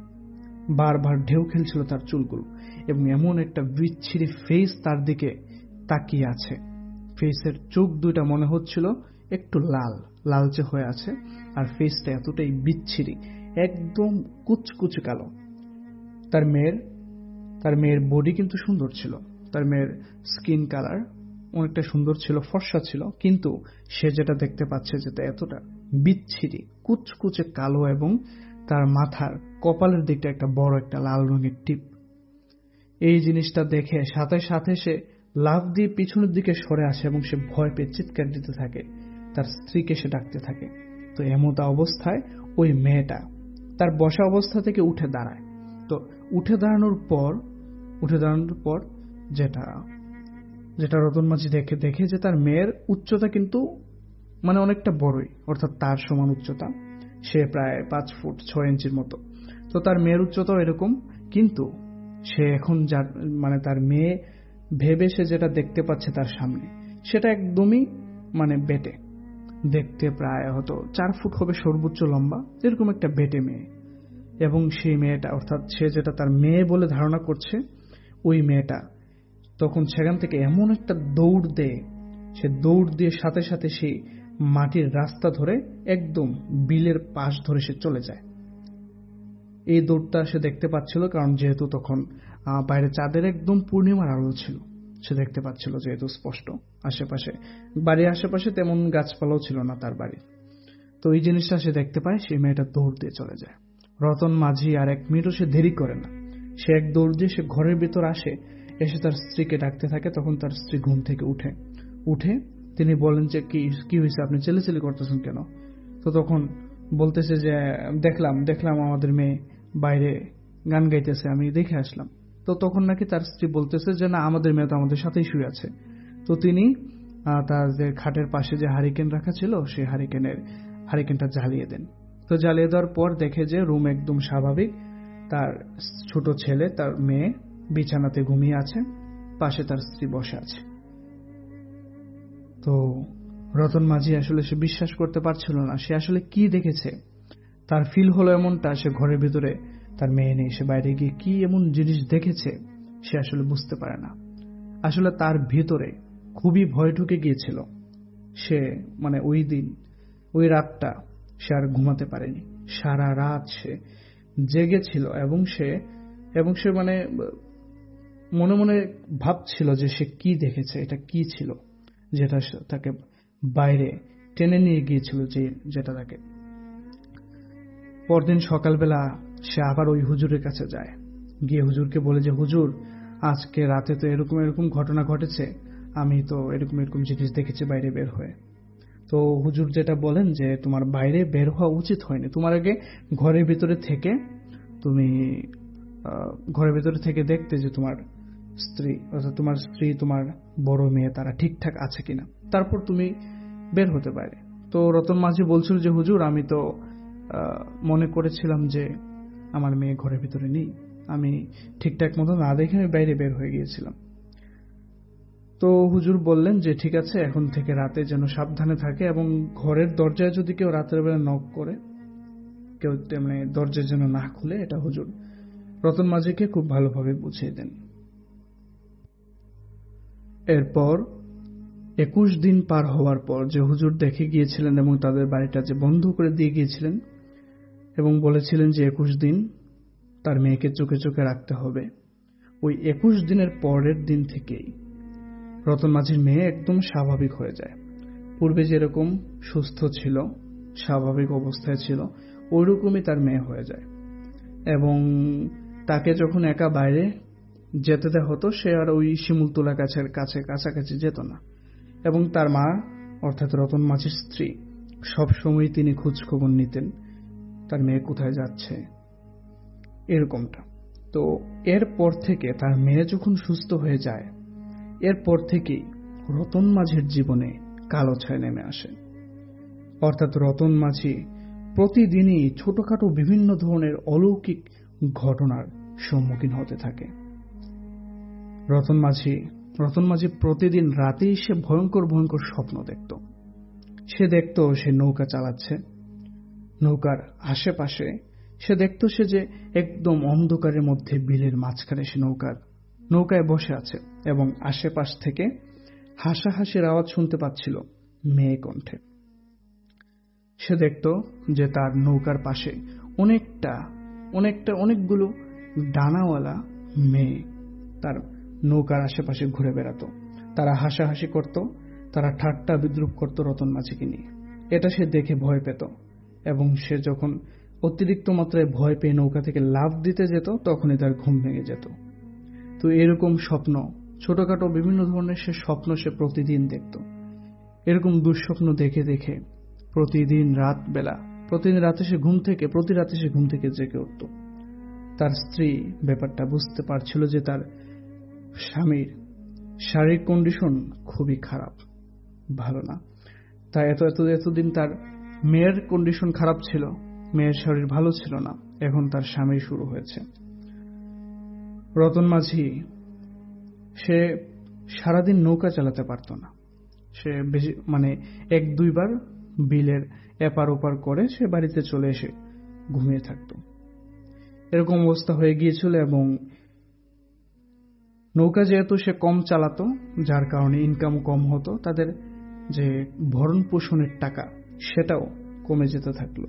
A: বারবার ঢেউ খেলছিল তার চুলগুলো। এবং এমন একটা বিচ্ছিরি ফেস তার দিকে তাকিয়ে আছে। ফেসের চোখ দুইটা মনে হচ্ছিল একটু লাল লালচে হয়ে আছে, আর ফেসটা এতটাই বিচ্ছিরি, একদম কুচকুচে কালো। তার মেয়ের তার মেয়ের বডি কিন্তু সুন্দর ছিল, তার মেয়ের স্কিন কালার অনেকটা সুন্দর ছিল, ফর্সা ছিল, কিন্তু সে যেটা দেখতে পাচ্ছে যেটা এতটা বিচ্ছিরি কুচকুচে কালো, এবং তার মাথার কপালের দিকটা একটা বড় একটা লাল রঙের টিপ। এই জিনিসটা দেখে সাথে সাথে সে লাফ দিয়ে পিছনের দিকে সরে আসে এবং সে ভয় পেয়ে চিৎকার দিতে থাকে, তার স্ত্রীকে সে ডাকতে থাকে। তো এমতা অবস্থায় ওই মেয়েটা তার বসা অবস্থা থেকে উঠে দাঁড়ায়। তো উঠে দাঁড়ানোর পর উঠে দাঁড়ানোর পর যেটা যেটা রতন মাঝি দেখে দেখে যে তার মেয়ের উচ্চতা কিন্তু মানে অনেকটা বড়ই, অর্থাৎ তার সমান উচ্চতা, সে প্রায় পাঁচ ফুট ছয় ইঞ্চির মতো। তো তার মেয়ের উচ্চতাও এরকম, কিন্তু সে এখন যার মানে তার মেয়ে ভেবে সে যেটা দেখতে পাচ্ছে তার সামনে, সেটা একদমই মানে বেটে, দেখতে প্রায় হয়তো চার ফুট হবে সর্বোচ্চ লম্বা, যেরকম একটা বেটে মেয়ে। এবং সেই মেয়েটা, অর্থাৎ সে যেটা তার মেয়ে বলে ধারণা করছে, ওই মেয়েটা তখন সেখান থেকে এমন একটা দৌড় দেয়, সে দৌড় দিয়ে সাথে সাথে সেই মাটির রাস্তা ধরে একদম বিলের পাশ ধরে সে চলে যায়। এই দৌড়টা সে দেখতে পাচ্ছিল, কারণ যেহেতু তখন বাইরে চাঁদের একদম পূর্ণিমার আলো ছিল, সে দেখতে পাচ্ছিল যেহেতু স্পষ্ট। আশেপাশে বাড়ির আশেপাশে তেমন গাছপালাও ছিল না তার বাড়ি। তো এই জিনিসটা সে দেখতে পায়, সেই মেয়েটা দৌড় দিয়ে চলে যায়। রতন মাঝি আর এক মিনিটও সে দেরি করে না, সে এক দৌড় দিয়ে সে ঘরের ভিতর আসে, এসে তার স্ত্রীকে ডাকতে থাকে। তখন তার স্ত্রী ঘুম থেকে উঠে উঠে তিনি বলেন যে কি কি হয়েছে, আপনি চেলেচেলি করতেছেন কেন? তো তখন বলতেছে যে দেখলাম দেখলাম আমাদের মেয়ে বাইরে গান গাইতেছে, আমি দেখে আসলাম। তো তখন নাকি তার স্ত্রী বলতেছে যে না, আমাদের মেয়ে তো আমাদের সাথেই শুয়ে আছে। তো তিনি তার যে খাটের পাশে যে হারিকেন রাখা ছিল, সেই হারিকেনের হারিকেনটা জ্বালিয়ে দেন। তো জ্বালিয়ে দেওয়ার পর দেখে যে রুম একদম স্বাভাবিক, তার ছোট ছেলে তার মেয়ে বিছানাতে ঘুমিয়ে আছে, পাশে তার স্ত্রী বসে আছে। তো রতন মাঝি আসলে সে বিশ্বাস করতে পারছিল না, সে আসলে কি দেখেছে। তার ফিল হলো এমনটা, সে ঘরের ভিতরে তার মেয়ে নেই, সে বাইরে গিয়ে কি এমন জিনিস দেখেছে সে আসলে বুঝতে পারে না। আসলে তার ভিতরে খুবই ভয় ঢুকে গিয়েছিল। সে মানে ওই দিন ওই রাতটা সে আর ঘুমাতে পারেনি, সারা রাত সে জেগেছিল। এবং সে এবং সে মানে মনে মনে ভাবছিল যে সে কি দেখেছে, এটা কি ছিল যেটা তাকে বাইরে টেনে নিয়ে গিয়েছিল, যে যেটা তাকে। পরদিন সকালবেলা সে আবার ওই হুজুরের কাছে যায়, গিয়ে হুজুরকে বলে যে হুজুর, আজকে রাতে তো এরকম এরকম ঘটনা ঘটেছে, আমি তো এরকম এরকম জিনিস দেখেছি বাইরে বের হয়ে। তো হুজুর যেটা বলেন যে তোমার বাইরে বের হওয়া উচিত হয়নি, তোমার আগে ঘরের ভিতরে থেকে তুমি ঘরের ভিতরে থেকে দেখতে যে তোমার স্ত্রী অর্থাৎ তোমার স্ত্রী তোমার বড় মেয়ে তারা ঠিকঠাক আছে কিনা, তারপর তুমি বের হতে পারে। তো রতন মাঝি বলছিল যে হুজুর, আমি তো মনে করেছিলাম যে আমার মেয়ে ঘরের ভিতরে নেই, আমি ঠিকঠাক মতো না দেখে আমি বাইরে বের হয়ে গিয়েছিলাম। তো হুজুর বললেন যে ঠিক আছে, এখন থেকে রাতে যেন সাবধানে থাকে এবং ঘরের দরজায় যদি কেউ রাতের বেলা নক করে, কেউ তেমনি দরজা যেন না খুলে, এটা হুজুর রতন মাঝিকে খুব ভালোভাবে বুঝিয়ে দেন। এরপর একুশ দিন পার হওয়ার পর যে হুজুর দেখে গিয়েছিলেন এবং তাদের বাড়িটা যে বন্ধ করে দিয়ে গিয়েছিলেন এবং বলেছিলেন যে একুশ দিন তার মেয়েকে চোখে চোখে রাখতে হবে, ওই একুশ দিনের পরের দিন থেকেই রতন মাঝির মেয়ে একদম স্বাভাবিক হয়ে যায়। পূর্বে যেরকম সুস্থ ছিল, স্বাভাবিক অবস্থায় ছিল, ওইরকমই তার মেয়ে হয়ে যায় এবং তাকে যখন একা বাইরে যেতে দেওয়া হতো সে আর ওই শিমুলতলা গাছের কাছে কাছাকাছি যেত না এবং তার মা অর্থাৎ রতন মাঝির স্ত্রী সবসময় তিনি খোঁজ খবর নিতেন তার মেয়ে কোথায় যাচ্ছে, এরকমটা। তো এরপর থেকে তার মেয়ে যখন সুস্থ হয়ে যায়, এরপর থেকেই রতন মাঝির জীবনে কালো ছায়া নেমে আসে। অর্থাৎ রতন মাঝি প্রতিদিনই ছোটখাটো বিভিন্ন ধরনের অলৌকিক ঘটনার সম্মুখীন হতে থাকে। রতন মাঝি রতন মাঝি প্রতিদিন রাতেই সে ভয়ঙ্কর ভয়ঙ্কর স্বপ্ন দেখত। সে দেখত সে নৌকা চালাচ্ছে, নৌকার আশেপাশে সে দেখত সে যে একদম অন্ধকারের মধ্যে বিলের মাঝখানে সে নৌকার নৌকায় বসে আছে এবং আশেপাশ থেকে হাসাহাসির আওয়াজ শুনতে পাচ্ছিল মেয়ে কণ্ঠে। সে দেখত যে তার নৌকার পাশে অনেকটা অনেকটা অনেকগুলো ডানাওয়ালা মেয়ে তার নৌকার আশেপাশে ঘুরে বেড়াতো। তারা হাসাহাসি করত, তারা ঠাট্টা বিদ্রুপ করত রতন মাঝিকে নিয়ে। এটা সে দেখে ভয় পেত এবং সে যখন অতিরিক্ত মাত্রায় ভয় পেয়ে নৌকা থেকে লাফ দিতে যেত তখনই তার ঘুম ভেঙে যেত। তো এরকম স্বপ্ন, ছোটখাটো বিভিন্ন ধরনের সে স্বপ্ন সে প্রতিদিন দেখত। এরকম দুঃস্বপ্ন দেখে দেখে প্রতিদিন রাত বেলা প্রতিদিন রাতে সে ঘুম থেকে প্রতি রাতে সে ঘুম থেকে জেগে উঠত। তার স্ত্রী ব্যাপারটা বুঝতে পারছিল যে তার স্বামীর শারীরিক কন্ডিশন খুবই খারাপ, ভালো না। তাই এত এত এতদিন তার মেয়ের কন্ডিশন খারাপ ছিল, মেয়ের শরীর ভালো ছিল না, এখন তার স্বামী শুরু হয়েছে। রতন মাঝি সে সারাদিন নৌকা চালাতে পারত না। সে বেশি মানে এক দুইবার বিলের এপার ওপার করে সে বাড়িতে চলে এসে ঘুমিয়ে থাকত। এরকম অবস্থা হয়ে গিয়েছিল এবং নৌকা যেহেতু সে কম চালাতো, যার কারণে ইনকাম কম হতো, তাদের যে ভরণ পোষণের টাকা সেটাও কমে যেতে থাকলো।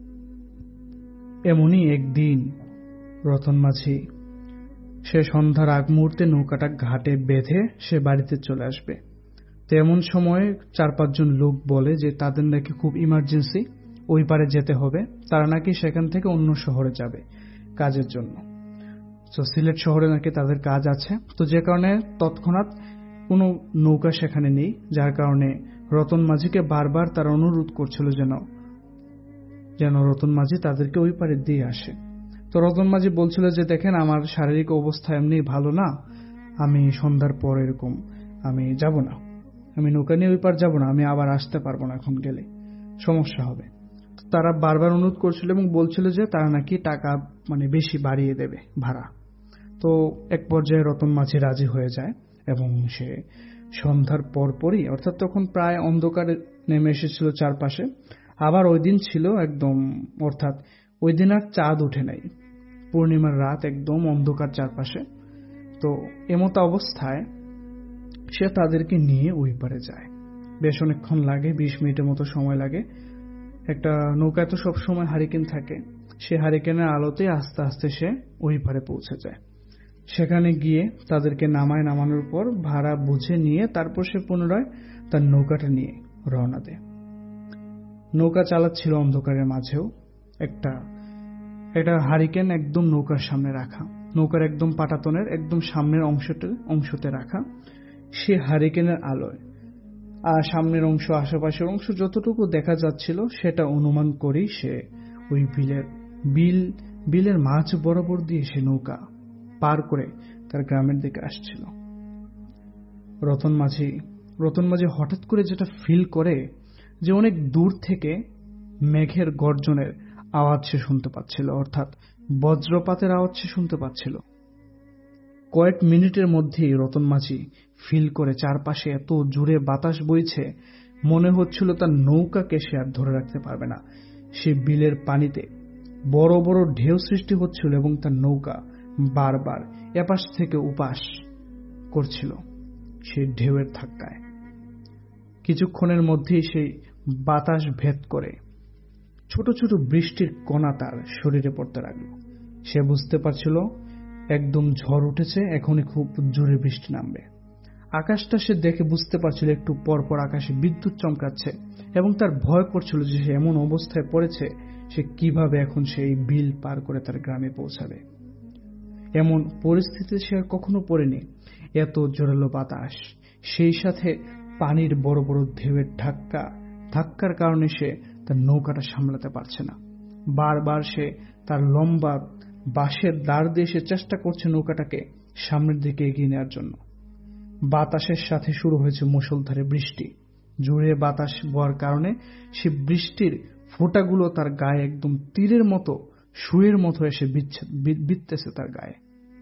A: এমনই একদিন রতন মাঝি সে সন্ধ্যার আগ মুহূর্তে নৌকাটা ঘাটে বেঁধে সে বাড়িতে চলে আসবে। তো এমন সময় চার পাঁচজন লোক বলে যে তাদের নাকি খুব ইমার্জেন্সি, ওই পারে যেতে হবে, তারা নাকি সেখান থেকে অন্য শহরে যাবে কাজের জন্য। তো সিলেট শহরে নাকি তাদের কাজ আছে, তো যে কারণে তৎক্ষণাৎ কোনো নৌকা সেখানে নেই, যার কারণে রতন মাঝিকে বারবার তারা অনুরোধ করছিল যেন যেন রতন মাঝি তাদেরকে ওই পারে দিয়ে আসে। তো রতন মাঝি বলছিল যে দেখেন, আমার শারীরিক অবস্থা এমনি ভালো না, আমি সন্ধ্যার পর এরকম আমি যাব না, আমি নৌকা নিয়ে ওই পার যাব না, আমি আবার আসতে পারবো না, এখন গেলে সমস্যা হবে। তারা বারবার অনুরোধ করছিল এবং বলছিল যে তারা নাকি টাকা মানে বেশি বাড়িয়ে দেবে ভাড়া। তো এক পর্যায়ে রতন মাঝি রাজি হয়ে যায় এবং সে সন্ধ্যার পরপরই, অর্থাৎ তখন প্রায় অন্ধকারে নেমে এসেছিল চারপাশে, আবার ওই দিন ছিল একদম, অর্থাৎ ওই দিন আর চাঁদ উঠে নাই, পূর্ণিমার রাত, একদম অন্ধকার চারপাশে। তো এমতো অবস্থায় সে তাদেরকে নিয়ে ওই পারে যায়। বেশ অনেকক্ষণ লাগে, বিশ মিনিটের মতো সময় লাগে। একটা নৌকায় তো সবসময় হারিকেন থাকে, সে হারিকেনের আলোতে আস্তে আস্তে সে ওই পারে পৌঁছে যায়। সেখানে গিয়ে তাদেরকে নামায়, নামানোর পর ভাড়া বুঝে নিয়ে তারপর সে পুনরায় তার নৌকাটা নিয়ে রওনা দেয়। নৌকা চালাচ্ছিল অন্ধকারের মাঝেও। একটা একটা হারিকেন একদম নৌকার সামনে রাখা, নৌকার একদম পাটাতনের একদম সামনের অংশতে অংশতে রাখা। সে হারিকেনের আলোয় আর সামনের অংশ আশেপাশের অংশ যতটুকু দেখা যাচ্ছিল সেটা অনুমান করেই সে ওই বিলের বিল বিলের মাঝ বরাবর দিয়ে সে নৌকা পার করে তার গ্রামের দিকে আসছিল। রতন মাঝি রতন মাঝি হঠাৎ করে যেটা ফিল করে যে অনেক দূর থেকে মেঘের গর্জনের আওয়াজ সে শুনতে পাচ্ছিল, অর্থাৎ বজ্রপাতের আওয়াজ সে শুনতে পাচ্ছিল। কয়েক মিনিটের মধ্যেই রতন মাঝি ফিল করে চারপাশে এত জোরে বাতাস বইছে, মনে হচ্ছিল তার নৌকাকে সে আর ধরে রাখতে পারবে না। সে বিলের পানিতে বড় বড় ঢেউ সৃষ্টি হচ্ছিল এবং তার নৌকা বারবার এপাশ থেকে ওপাশ করছিল সেই ঢেউয়ের ধাক্কায়। কিছুক্ষণের মধ্যেই সেই বাতাস ভেদ করে ছোট ছোট বৃষ্টির কণা তার শরীরে পড়তে লাগলো। সে বুঝতে পারছিল একদম ঝড় উঠেছে, এখনই খুব জোরে বৃষ্টি নামবে। আকাশটা সে দেখে বুঝতে পারছিল একটু পর পর আকাশে বিদ্যুৎ চমকাচ্ছে এবং তার ভয় করছিল যে সে এমন অবস্থায় পড়েছে, সে কিভাবে এখন সেই বিল পার করে তার গ্রামে পৌঁছাবে। এমন পরিস্থিতিতে সে আর কখনো পড়েনি। এত জোরালো বাতাস, সেই সাথে পানির বড় বড় ঢেউয়ের ধাক্কা ধাক্কার কারণে সে তার নৌকাটা সামলাতে পারছে না। বারবার সে তার লম্বা বাঁশের দাঁড় দিয়ে সে চেষ্টা করছে নৌকাটাকে সামনের দিকে এগিয়ে নেওয়ার জন্য। বাতাসের সাথে শুরু হয়েছে মুষলধারে বৃষ্টি। জোরে বাতাস বওয়ার কারণে সে বৃষ্টির ফোঁটাগুলো তার গায়ে একদম তীরের মতো, সুয়ের মতো এসে বিঁধতেছে তার গায়ে।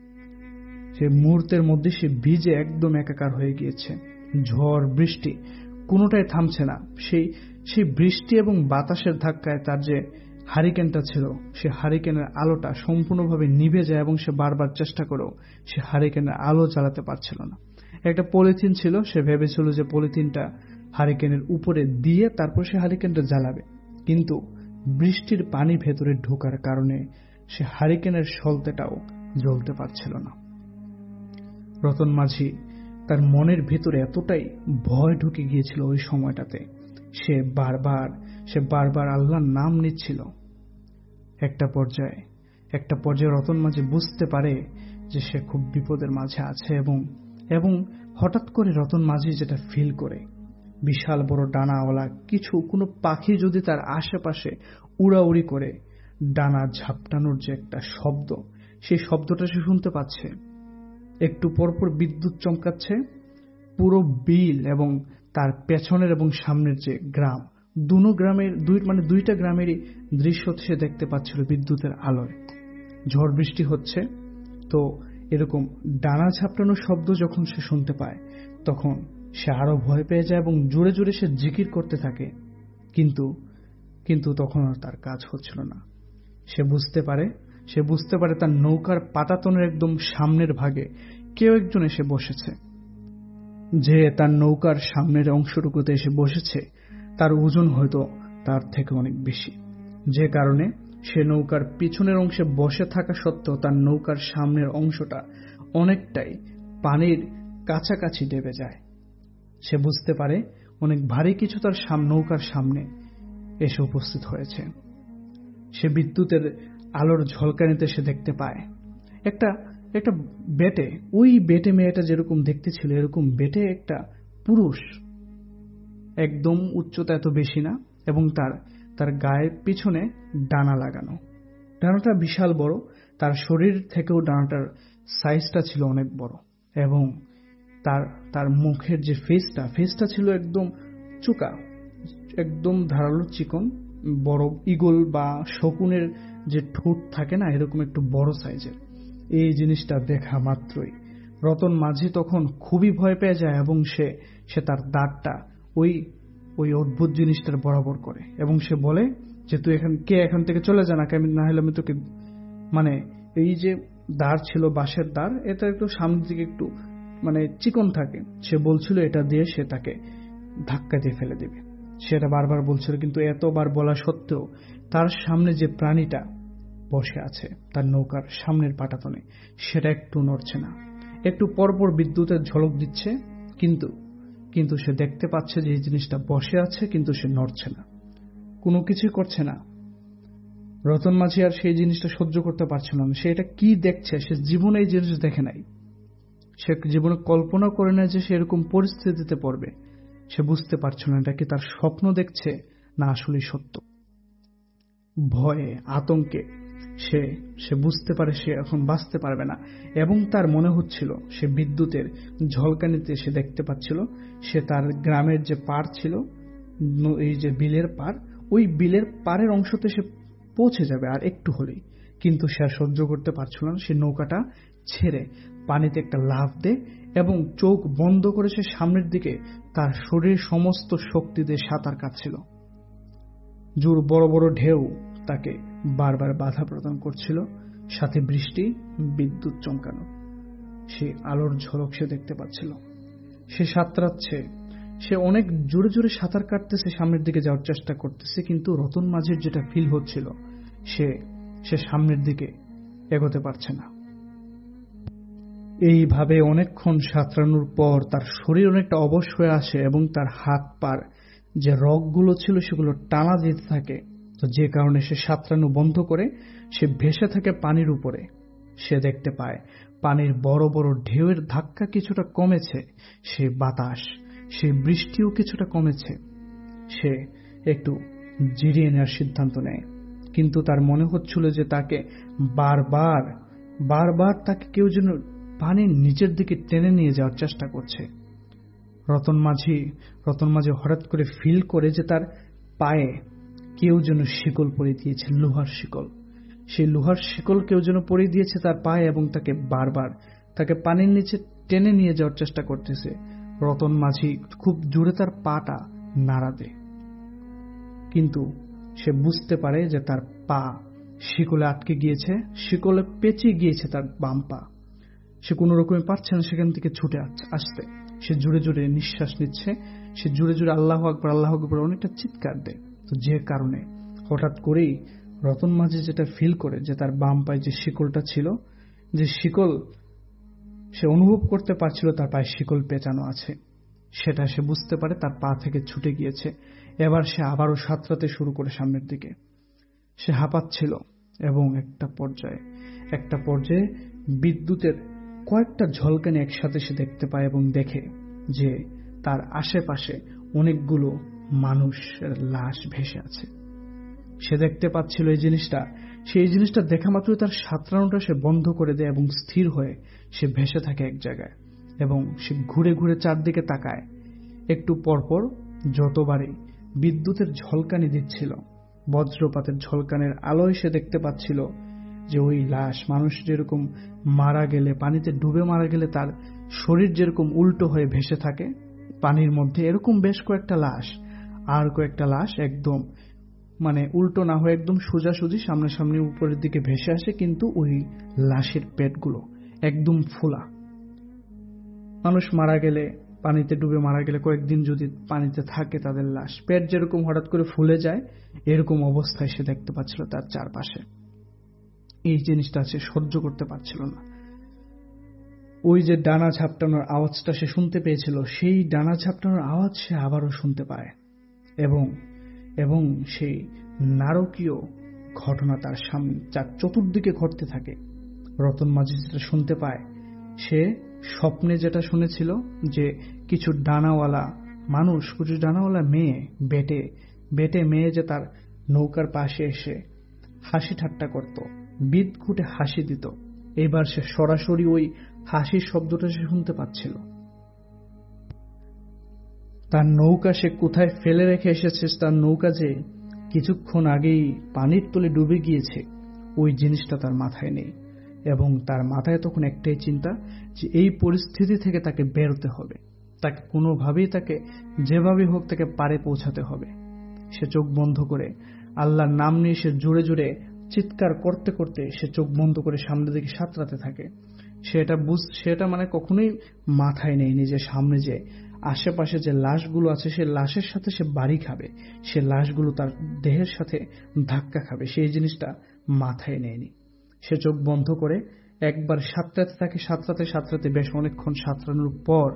A: সে মুহূর্তের মধ্যে সে ভিজে একদম একাকার হয়ে গিয়েছে। ঝড় বৃষ্টি কোনোটাই থামছে না। সেই সেই বৃষ্টি এবং বাতাসের ধাক্কায় তার যে হারিকেনটা ছিল, সে হারিকেনের আলোটা সম্পূর্ণভাবে নিভে যায় এবং সে বারবার চেষ্টা করেও সে হারিকেনের আলো জ্বালাতে পারছিল না। একটা পলিথিন ছিল, সে ভেবেছিল যে পলিথিনটা হারিকেনের উপরে দিয়ে তারপর সে হারিকেনটা জ্বালাবে, কিন্তু বৃষ্টির পানি ভেতরে ঢোকার কারণে সে হারিকেনের সলতেটাও জ্বলতে পারছিল না। রতন মাঝি তার মনের ভিতরে এতটাই ভয় ঢুকে গিয়েছিল ওই সময়টাতে, সে বারবার সে বারবার আল্লাহর নাম নিচ্ছিল। একটা পর্যায়ে একটা পর্যায়ে রতন মাঝি বুঝতে পারে যে সে খুব বিপদের মাঝে আছে এবং এবং হঠাৎ করে রতন মাঝি যেটা ফিল করে, বিশাল বড় ডানাওয়ালা কিছু কোনো পাখি যদি তার আশেপাশে উড়াউড়ি করে, ডানা ঝাপটানোর যে একটা শব্দ, সেই শব্দটা সে শুনতে পাচ্ছে। একটু পরপর বিদ্যুৎ চমকাচ্ছে। পুরো বিল এবং তার পেছনের এবং সামনের যে গ্রাম, দুনো গ্রামের দুই মানে দুইটা গ্রামেরই দৃশ্য সে দেখতে পাচ্ছিল বিদ্যুতের আলোয়। ঝড় বৃষ্টি হচ্ছে, তো এরকম ডানা ঝাপটানোর শব্দ যখন সে শুনতে পায় তখন সে আরো ভয় পেয়ে যায় এবং জোরে জোরে সে জিকির করতে থাকে। কিন্তু কিন্তু তখন আর তার কাজ হচ্ছিল না। সে বুঝতে পারে সে বুঝতে পারে তার নৌকার পাটাতনের একদম সামনের ভাগে কেউ একজন এসে বসেছে। যে তার নৌকার সামনের অংশটুকুতে এসে বসেছে তার ওজন হয়তো তার থেকে অনেক বেশি, যে কারণে সে নৌকার পিছনের অংশে বসে থাকা সত্ত্বেও তার নৌকার সামনের অংশটা অনেকটাই পানির কাছাকাছি ডেবে যায়। সে বুঝতে পারে অনেক ভারী কিছু তার নৌকার সামনে এসে উপস্থিত হয়েছে। সে বিদ্যুতের আলোর ঝলকানিতে সে দেখতে পায় একটা একটা বেটে, ওই বেটে মেয়েটা যেরকম দেখতে ছিল এরকম বেটে একটা পুরুষ, একদম উচ্চতা এত বেশি না এবং তার তার গায়ের পিছনে ডানা লাগানো। ডানাটা বিশাল বড়, তার শরীর থেকেও ডানাটার সাইজটা ছিল অনেক বড় এবং তার তার মুখের যে ফেসটা ফেসটা ছিল একদম চোকা, একদম ধারালো চিকন, বড় ঈগল বা শকুনের যে ঠোঁট থাকে না এরকম একটু বড় সাইজের। এই জিনিসটা দেখা মাত্রই রতন মাঝি তখন খুবই ভয় পেয়ে যায় এবং সে সে তার দাঁতটা ওই ওই অদ্ভুত জিনিসটার বরাবর করে এবং সে বলে যে তুই এখান কে এখান থেকে চলে যা, না আমি না হলে আমি তোকে, মানে এই যে দাঁড় ছিল বাঁশের দাঁড়, এটা একটু সামনের দিকে একটু মানে চিকন থাকে, সে বলছিল এটা দিয়ে সে তাকে ধাক্কা দিয়ে ফেলে দেবে। সেটা বারবার বলছিল, কিন্তু এতবার বলা সত্ত্বেও তার সামনে যে প্রাণীটা বসে আছে তার নৌকার সামনের পাটাতনে, সেটা একটু নড়ছে না। একটু পরপর বিদ্যুতের ঝলক দিচ্ছে, কিন্তু কিন্তু সে দেখতে পাচ্ছে যে এই জিনিসটা বসে আছে, কিন্তু সে নড়ছে না, কোনো কিছুই করছে না। রতন মাঝি আর সেই জিনিসটা সহ্য করতে পারছিল না। সে এটা কি দেখছে, সে জীবনে এই জিনিস দেখে নাই, সে জীবনে কল্পনা করে না যে সে এরকম পরিস্থিতিতে পড়বে। সে বুঝতে পারছিল না এটা কি তার স্বপ্ন দেখছে না আসলেই সত্য। ভয়ে আতঙ্কে সে সে বুঝতে পারে সে এখন বাঁচতে পারবে না, এবং তার মনে হচ্ছিল সে বিদ্যুতের ঝলকানিতে সে দেখতে পাচ্ছিল সে তার গ্রামের যে পার ছিল, এই যে বিলের পার, ওই বিলের পারের অংশতে সে পৌঁছে যাবে আর একটু হলেই। কিন্তু সে আর সহ্য করতে পারছিল না। সে নৌকাটা ছেড়ে পানিতে একটা লাফ দেয় এবং চোখ বন্ধ করে সে সামনের দিকে তার শরীর সমস্ত শক্তি দিয়ে সাঁতার কাটছিল। জোর বড় বড় ঢেউ তাকে বারবার বাধা প্রদান করছিল, সাথে বৃষ্টি, বিদ্যুৎ চমকানো। সে আলোর ঝলক সে দেখতে পাচ্ছিল। সে সাঁতরাচ্ছে, সে অনেক জোরে জোরে সাঁতার কাটতেছে, সামনের দিকে যাওয়ার চেষ্টা করতেছে, কিন্তু রতন মাঝির যেটা ফিল হচ্ছিল সে সে সামনের দিকে এগোতে পারছে না। এইভাবে অনেকক্ষণ সাঁতরানোর পর তার শরীর অনেকটা অবশ হয়ে আসে এবং তার হাত পার যে রগগুলো ছিল সেগুলো টানা দিতে থাকে। তো যে কারণে সে সাঁতরানো বন্ধ করে সে ভেসে থাকে পানির উপরে। সে দেখতে পায় পানির বড় বড় ঢেউয়ের ধাক্কা কিছুটা কমেছে, সে বাতাস, সে বৃষ্টিও কিছুটা কমেছে। সে একটু জিরিয়ে নেওয়ার সিদ্ধান্ত নেয়, কিন্তু তার মনে হচ্ছিল যে তাকে বারবার বারবার তাকে কেউ যেন পানির নিচের দিকে টেনে নিয়ে যাওয়ার চেষ্টা করছে। রতন মাঝি রতন মাঝি হঠাৎ করে ফিল করে যে তার পায়ে কেউ যেন শিকল পরিয়ে দিয়েছে, লোহার শিকল। সেই লোহার শিকল কেউ যেন পরিয়ে দিয়েছে তার পায়ে এবং তাকে বারবার তাকে পানির নিচে টেনে নিয়ে যাওয়ার চেষ্টা করতেছে। রতন মাঝি খুব জোরে তার পাটা নাড়া দেয়, কিন্তু সে বুঝতে পারে যে তার পা শিকলে আটকে গিয়েছে, শিকলে পেঁচিয়ে গিয়েছে তার বাম পা। সে কোনো রকমে পারছে না সেখান থেকে ছুটে আসতে। সে জোরে জোরে নিঃশ্বাস নিচ্ছে, সে জোরে জোরে আল্লাহু আকবার আল্লাহু আকবার অনেকটা চিৎকার দেয়। তো যে কারণে হঠাৎ করেই রতন মাঝি যেটা ফিল করে যে তার বাম পায়ে যে শিকলটা ছিল, যে শিকল সে অনুভব করতে পারছিল তার পায়ে শিকল পেঁচানো আছে, সেটা সে বুঝতে পারে তার পা থেকে ছুটে গিয়েছে। এবার সে আবারও সাঁতরাতে শুরু করে সামনের দিকে। সে হাঁপাচ্ছিল এবং একটা পর্যায়ে একটা পর্যায়ে বিদ্যুতের কয়েকটা ঝলকানি একসাথে সে দেখতে পায় এবং দেখে যে তার আশেপাশে অনেকগুলো মানুষের লাশ ভেসে আছে। সে দেখতে পাচ্ছিল এই জিনিসটা, সেই জিনিসটা দেখা মাত্রই তার সাঁতরানোটা সে বন্ধ করে দেয় এবং স্থির হয়ে সে ভেসে থাকে এক জায়গায় এবং সে ঘুরে ঘুরে চারদিকে তাকায়। একটু পরপর যতবারই বিদ্যুতের ঝলকানি দিচ্ছিল, বজ্রপাতের ঝলকানের আলোয় সে দেখতে পাচ্ছিল যে ওই লাশ, মানুষ যেরকম মারা গেলে পানিতে ডুবে মারা গেলে তার শরীর যেরকম উল্টো হয়ে ভেসে থাকে পানির মধ্যে, এরকম বেশ কয়েকটা লাশ, আর কয়েকটা লাশ একদম মানে উল্টো না হয়ে একদম সোজাসুজি সামনাসামনি উপরের দিকে ভেসে আসে, কিন্তু ওই লাশের পেটগুলো একদম ফোলা। মানুষ মারা গেলে, পানিতে ডুবে মারা গেলে কয়েকদিন যদি পানিতে থাকে তাদের লাশ, পেট যেরকম হঠাৎ করে ফুলে যায়, এরকম অবস্থায় সে দেখতে পাচ্ছিল তার চারপাশে। এই জিনিসটা সে সহ্য করতে পারছিল না। ওই যে ডানা ঝাপটানোর আওয়াজটা সে শুনতে পেয়েছিল, সেই ডানা ঝাপটানোর আওয়াজ সে আবারও শুনতে পায় এবং এবং সেই নারকীয় ঘটনা তার সামনে তার চতুর্দিকে ঘটতে থাকে। রতন মাঝি যেটা শুনতে পায়, সে স্বপ্নে যেটা শুনেছিল যে কিছু ডানাওয়ালা মানুষ, কিছু ডানাওয়ালা মেয়ে, বেটে বেটে মেয়ে যে তার নৌকার পাশে এসে হাসি ঠাট্টা করত, বিদঘুটে হাসি দিত। এবার সে সরাসরি ওই হাসির শব্দটা সে শুনতে পাচ্ছিল। তার নৌকা সে কোথায় ফেলে রেখে এসেছে, তার নৌকা যে কিছুক্ষণ আগেই পানির তলে ডুবে গিয়েছে, ওই জিনিসটা তার মাথায় নেই এবং তার মাথায় তখন একটাই চিন্তা যে এই পরিস্থিতি থেকে তাকে বেরোতে হবে, তাকে কোনোভাবেই তাকে যেভাবে হোক তাকে পারে পৌঁছাতে হবে। সে চোখ বন্ধ করে আল্লাহর নাম নিয়ে সে জোরে জোরে চিৎকার করতে করতে সে চোখ বন্ধ করে সামনের দিকে সাঁতরাতে থাকে। সেটা বুঝ সেটা মানে কখনোই মাথায় নেই নিজের সামনে যে আশেপাশে যে লাশগুলো আছে সে লাশের সাথে সে বাড়ি খাবে, সে লাশগুলো তার দেহের সাথে ধাক্কা খাবে, সেই জিনিসটা মাথায় নেয়নি। সে চোখ বন্ধ করে একবার সাঁতরাতে থাকে, সাঁতরাতে সাঁতরাতে বেশ অনেকক্ষণ সাঁতরানোর পর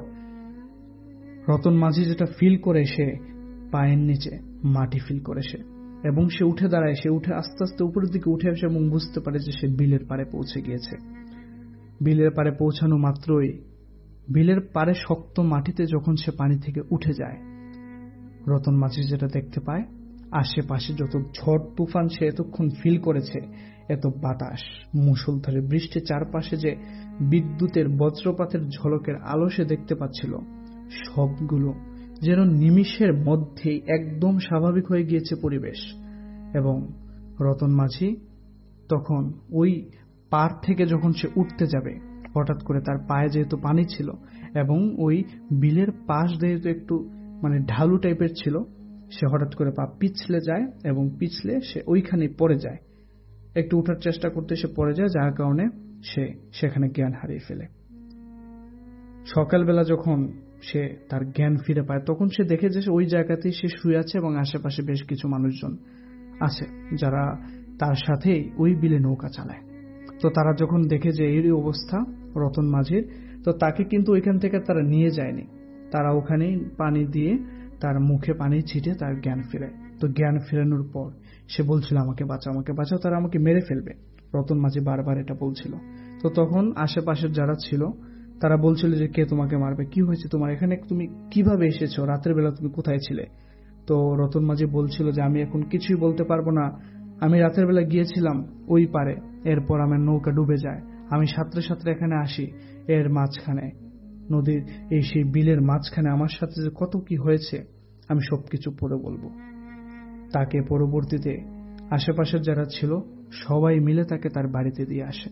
A: রতন মাঝি যেটা ফিল করে, সে পায়ের নিচে মাটি ফিল করে সে, এবং সে উঠে দাঁড়ায়। সে উঠে আস্তে আস্তে উপরের দিকে উঠে আসে এবং বুঝতে পারে যে সে বিলের পাড়ে পৌঁছে গিয়েছে। বিলের পাড়ে পৌঁছানো মাত্রই বিলের পাড়ে শক্ত মাটিতে যখন সে পানি থেকে উঠে যায়, রতন মাঝি যেটা দেখতে পায়, আশেপাশে যত ঝড় তুফান সে এতক্ষণ ফিল করেছে, এত বাতাস, মুষলধারে বৃষ্টি, চারপাশে যে বিদ্যুতের বজ্রপাতের ঝলকের আলো সে দেখতে পাচ্ছিল, সবগুলো যেন নিমিষের মধ্যেই একদম স্বাভাবিক হয়ে গিয়েছে পরিবেশ। এবং রতন মাঝি তখন ওই পার থেকে যখন সে উঠতে যাবে, হঠাৎ করে তার পায়ে যেহেতু পানি ছিল এবং ওই বিলের পাশ যেহেতু একটু মানে ঢালু টাইপের ছিল, সে হঠাৎ করে পা পিছলে যায় এবং পিছলে সে ওইখানে পড়ে যায়। একটু উঠার চেষ্টা করতে সে পড়ে যায়, যার কারণে সে সেখানে জ্ঞান হারিয়ে ফেলে। সকালবেলা যখন সে তার জ্ঞান ফিরে পায়, তখন সে দেখে যে ওই জায়গাতেই সে শুয়ে আছে এবং আশেপাশে বেশ কিছু মানুষজন আছে যারা তার সাথেই ওই বিলে নৌকা চালায়। তো তারা যখন দেখে যে এই অবস্থা রতন মাঝির, তো তাকে কিন্তু ওইখান থেকে তারা নিয়ে যায়নি, তারা ওখানেই পানি দিয়ে তার মুখে পানি ছিটে তার জ্ঞান ফিরায়। তো জ্ঞান ফেরানোর পর সে বলছিল, আমাকে বাঁচাও, আমাকে বাঁচাও, তারা আমাকে মেরে ফেলবে। রতন মাঝি বারবার এটা বলছিল। তো তখন আশেপাশের যারা ছিল তারা বলছিল যে কে তোমাকে মারবে, কি হয়েছে তোমার, এখানে তুমি কিভাবে এসেছো, রাতের বেলা তুমি কোথায় ছিলে? তো রতন মাঝি বলছিল যে আমি এখন কিছুই বলতে পারবো না, আমি রাতের বেলা গিয়েছিলাম ওই পারে, এরপর আমার নৌকা ডুবে যায়, আমি সাঁতরে সাঁতরে এখানে আসি, এর মাঝখানে নদীর এই সেই বিলের মাঝখানে আমার সাথে যে কত কি হয়েছে আমি সবকিছু পরে বলবো। তাকে পরবর্তীতে আশেপাশের যারা ছিল সবাই মিলে তাকে তার বাড়িতে দিয়ে আসে।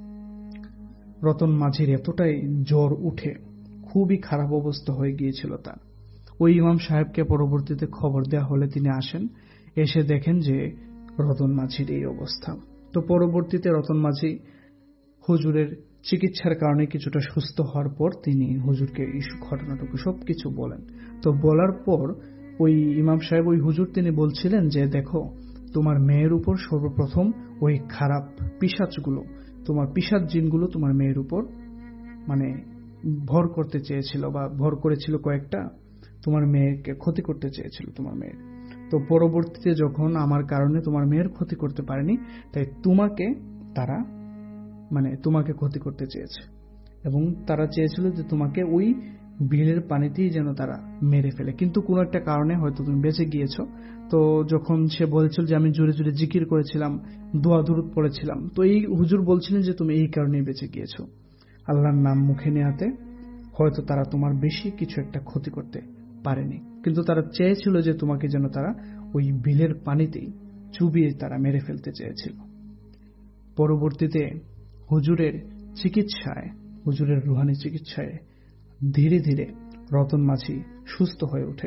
A: রতন মাঝির এতটাই জ্বর উঠে, খুবই খারাপ অবস্থা হয়ে গিয়েছিল তার। ওই ইমাম সাহেবকে পরবর্তীতে খবর দেওয়া হলে তিনি আসেন, এসে দেখেন যে রতন মাঝির এই অবস্থা। তো পরবর্তীতে রতন মাঝি হুজুরের চিকিৎসার কারণে কিছুটা সুস্থ হওয়ার পর তিনি হুজুরকে এই ঘটনাটুকু সবকিছু বলেন। তো বলার পর ওই ইমাম সাহেব, ওই হুজুর, তিনি বলছিলেন যে দেখো, তোমার মেয়ের উপর সর্বপ্রথম ওই খারাপ পিশাচগুলো, তোমার পিশাচ জিনগুলো তোমার মেয়ের উপর মানে ভর করতে চেয়েছিল বা ভর করেছিল কয়েকটা, তোমার মেয়েকে ক্ষতি করতে চেয়েছিল তোমার মেয়ের। তো পরবর্তীতে যখন আমার কারণে তোমার মেয়ের ক্ষতি করতে পারেনি, তাই তোমাকে তারা মানে তোমাকে ক্ষতি করতে চেয়েছে, এবং তারা চেয়েছিল যে তোমাকে ওই বিলের পানিতেই যেন তারা মেরে ফেলে, কিন্তু কোনো একটা কারণে হয়তো তুমি বেঁচে গিয়েছো। তো যখন সে বলেছিল যে আমি জোরে জোরে জিকির করেছিলাম, দোয়া দুরূদ পড়েছিলাম, তো এই হুজুর বলছিলেন যে তুমি এই কারণেই বেঁচে গিয়েছো, আল্লাহর নাম মুখে নেওয়াতে হয়তো তারা তোমার বেশি কিছু একটা ক্ষতি করতে পারেনি, কিন্তু তারা চেয়েছিল যে তোমাকে যেন তারা ওই বিলের পানিতেই চুবিয়ে তারা মেরে ফেলতে চেয়েছিল। পরবর্তীতে হুজুরের চিকিৎসায়, হুজুরের রুহানি চিকিৎসায় ধীরে ধীরে রতন মাঝি সুস্থ হয়ে ওঠে।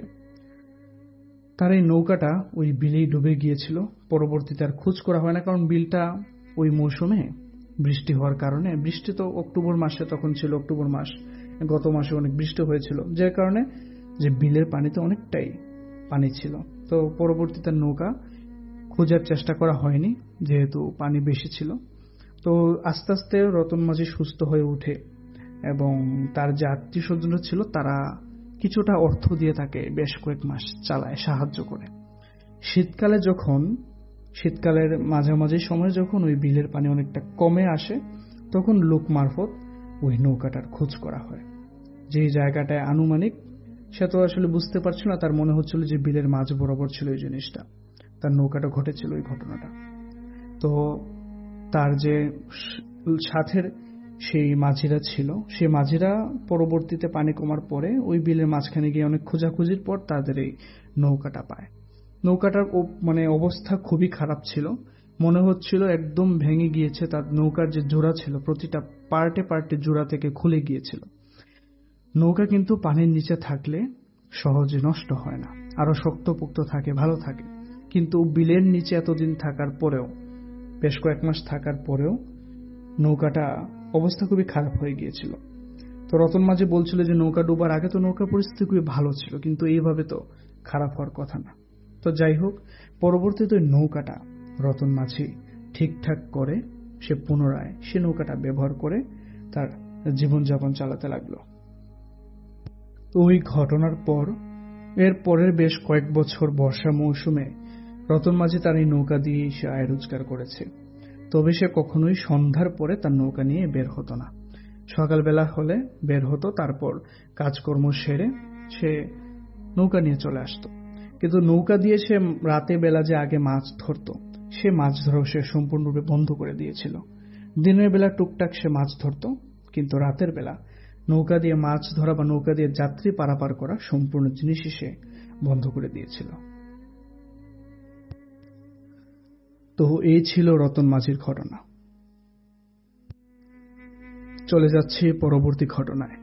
A: তার এই নৌকাটা ওই বিলেই ডুবে গিয়েছিল। পরবর্তীতে আর খোঁজ করা হয় না, কারণ বিলটা ওই মৌসুমে বৃষ্টি হওয়ার কারণে, বৃষ্টি তো অক্টোবর মাসে তখন ছিল, অক্টোবর মাস, গত মাসে অনেক বৃষ্টি হয়েছিল, যার কারণে যে বিলের পানিতে অনেকটাই পানি ছিল। তো পরবর্তীতে নৌকা খোঁজার চেষ্টা করা হয়নি, যেহেতু পানি বেশি ছিল। তো আস্তে আস্তে রতন মাঝি সুস্থ হয়ে ওঠে এবং তার যে আত্মীয় স্বজনরা ছিল তারা কিছুটা অর্থ দিয়ে তাকে বেশ কয়েক মাস চালায়, সাহায্য করে। শীতকালে যখন শীতকালের মাঝামাঝি সময় যখন ওই বিলের পানি অনেকটা কমে আসে, তখন লোক মারফত ওই নৌকাটার খোঁজ করা হয়। যেই জায়গাটায় আনুমানিক, সে তো আসলে বুঝতে পারছিল না, তার মনে হচ্ছিল যে বিলের মাঝ বরাবর ছিল এই জিনিসটা, তার নৌকাটা ঘটেছিল ওই ঘটনাটা। তো তার যে সাথের সেই মাঝিরা ছিল, সেই মাঝিরা পরবর্তীতে পানি কমার পরে ওই বিলের মাঝখানে গিয়ে অনেক খোঁজাখুঁজির পর তাদের এই নৌকাটা পায়। নৌকাটার মানে অবস্থা খুবই খারাপ ছিল, মনে হচ্ছিল একদম ভেঙে গিয়েছে। তার নৌকার যে জোড়া ছিল প্রতিটা পার্টে পার্টে জোড়া থেকে খুলে গিয়েছিল। নৌকা কিন্তু পানির নিচে থাকলে সহজে নষ্ট হয় না, আরো শক্তপোক্ত থাকে, ভালো থাকে, কিন্তু বিলের নিচে এতদিন থাকার পরেও, বেশ কয়েক মাস থাকার পরেও নৌকাটা অবস্থা খুবই খারাপ হয়ে গিয়েছিল। তো রতন মাঝি বলছিল যে নৌকা ডুবার আগে তো নৌকার পরিস্থিতি খুবই ভালো ছিল, কিন্তু এইভাবে তো খারাপ হওয়ার কথা না। তো যাই হোক, পরবর্তীতে নৌকাটা রতন মাঝি ঠিকঠাক করে সে পুনরায় সে নৌকাটা ব্যবহার করে তার জীবনযাপন চালাতে লাগলো। ওই ঘটনার পর এর পরের বেশ কয়েক বছর বর্ষা মৌসুমে রতন মাঝি তার এই নৌকা দিয়েই সে আয় রোজগার করেছে। তবে সে কখনোই সন্ধ্যার পরে তার নৌকা নিয়ে বের হতো না। সকালবেলা হলে বের হতো, তারপর কাজকর্ম সেরে সে নৌকা নিয়ে চলে আসতো। কিন্তু নৌকা দিয়ে সে রাতে বেলা যে আগে মাছ ধরত, সে মাছ ধরাও সে সম্পূর্ণরূপে বন্ধ করে দিয়েছিল। দিনের বেলা টুকটাক সে মাছ ধরত, কিন্তু রাতের বেলা নৌকা দিয়ে মাছ ধরা বা নৌকা দিয়ে যাত্রী পারাপার করা সম্পূর্ণ জিনিসই সে বন্ধ করে দিয়েছিল। তো এই ছিল রতন মাঝির ঘটনা। চলে যাচ্ছি পরবর্তী ঘটনায়।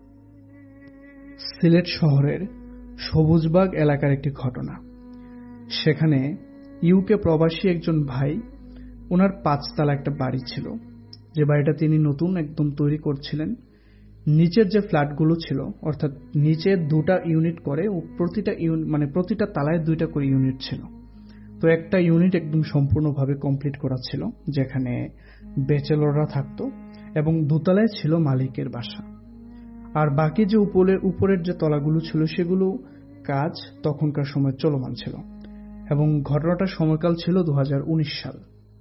A: সিলেট শহরের সবুজবাগ এলাকার একটি ঘটনা। সেখানে ইউকে প্রবাসী একজন ভাই, ওনার পাঁচতলা একটা বাড়ি ছিল, যে বাড়িটা তিনি নতুন একদম তৈরি করছিলেন। নিচের যে ফ্ল্যাটগুলো ছিল, অর্থাৎ নিচে দুটা ইউনিট করে, প্রতিটা ইউনিট মানে প্রতিটা তালায় দুইটা করে ইউনিট ছিল। তো একটা ইউনিট একদম সম্পূর্ণভাবে কমপ্লিট করা ছিল, যেখানে ব্যাচেলররা থাকতো, এবং দোতলায় ছিল মালিকের বাসা। আর বাকি যে উপরের উপরের যে তলাগুলো ছিল সেগুলো কাজ তখনকার সময় চলমান ছিল, এবং ঘটনাটার সময়কাল ছিল দু হাজার উনিশ সাল।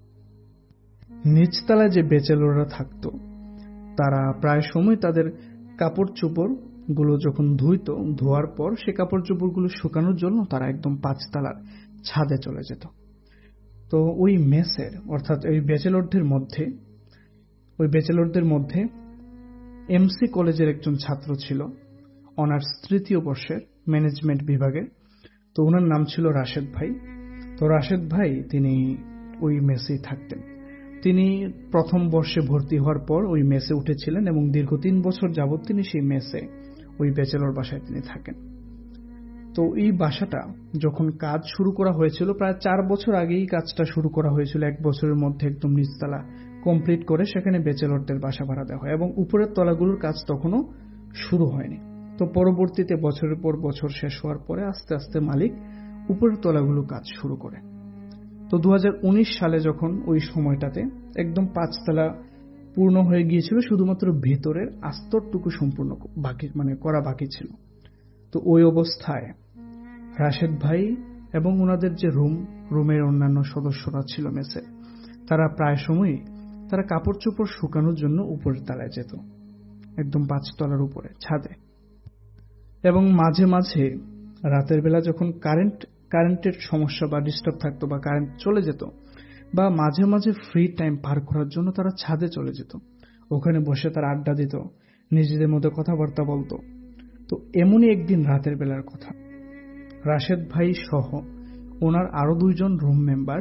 A: নিচতলায় যে ব্যাচেলররা থাকতো তারা প্রায় সময় তাদের কাপড় চোপড় গুলো যখন ধুইত, ধোয়ার পর সে কাপড় চোপড় গুলো শুকানোর জন্য তারা একদম পাঁচতলার ছাদে চলে যেত। তো ওই মেসের অর্থাৎ ওই ব্যাচেলরদের মধ্যে ওই ব্যাচেলরদের মধ্যে এমসি কলেজের একজন ছাত্র ছিল, অনার্স তৃতীয় বর্ষের, ম্যানেজমেন্ট বিভাগে। তো ওনার নাম ছিল রাশেদ ভাই। তো রাশেদ ভাই তিনি ওই মেসেই থাকতেন। তিনি প্রথম বর্ষে ভর্তি হওয়ার পর ওই মেসে উঠেছিলেন, এবং দীর্ঘ তিন বছর যাবৎ তিনি সেই মেসে ওই ব্যাচেলর বাসায় তিনি থাকেন। তো এই বাসাটা যখন কাজ শুরু করা হয়েছিল, প্রায় চার বছর আগেই কাজটা শুরু করা হয়েছিল, এক বছরের মধ্যে একদম নিচতলা কমপ্লিট করে সেখানে ব্যাচেলরদের বাসা ভাড়া দেওয়া হয়, এবং উপরের তলাগুলোর কাজ তখনও শুরু হয়নি। তো পরবর্তীতে বছরের পর বছর শেষ হওয়ার পরে আস্তে আস্তে মালিক উপরের তলাগুলো কাজ শুরু করে। তো দু হাজার উনিশ সালে যখন ওই সময়টাতে একদম পাঁচতলা পূর্ণ হয়ে গিয়েছিল, শুধুমাত্র ভিতরের আস্তরটুকু সম্পূর্ণ বাকি মানে করা বাকি ছিল। তো ওই অবস্থায় রাশেদ ভাই এবং ওনাদের যে রুম রুমের অন্যান্য সদস্যরা ছিল মেসে, তারা প্রায় সময়ই তারা কাপড় চোপড় শুকানোর জন্য উপরের তলায় যেত, একদম পাঁচতলার উপরে ছাদে। এবং মাঝে মাঝে রাতের বেলা যখন কারেন্ট কারেন্টের সমস্যা বা ডিস্টার্ব থাকতো, বা কারেন্ট চলে যেত, বা মাঝে মাঝে ফ্রি টাইম পার করার জন্য তারা ছাদে চলে যেত। ওখানে বসে তারা আড্ডা দিত, নিজেদের মধ্যে কথাবার্তা বলতো। তো এমনই একদিন রাতের বেলার কথা, রাশেদ ভাই সহ ওনার আরো দুইজন রুম মেম্বার,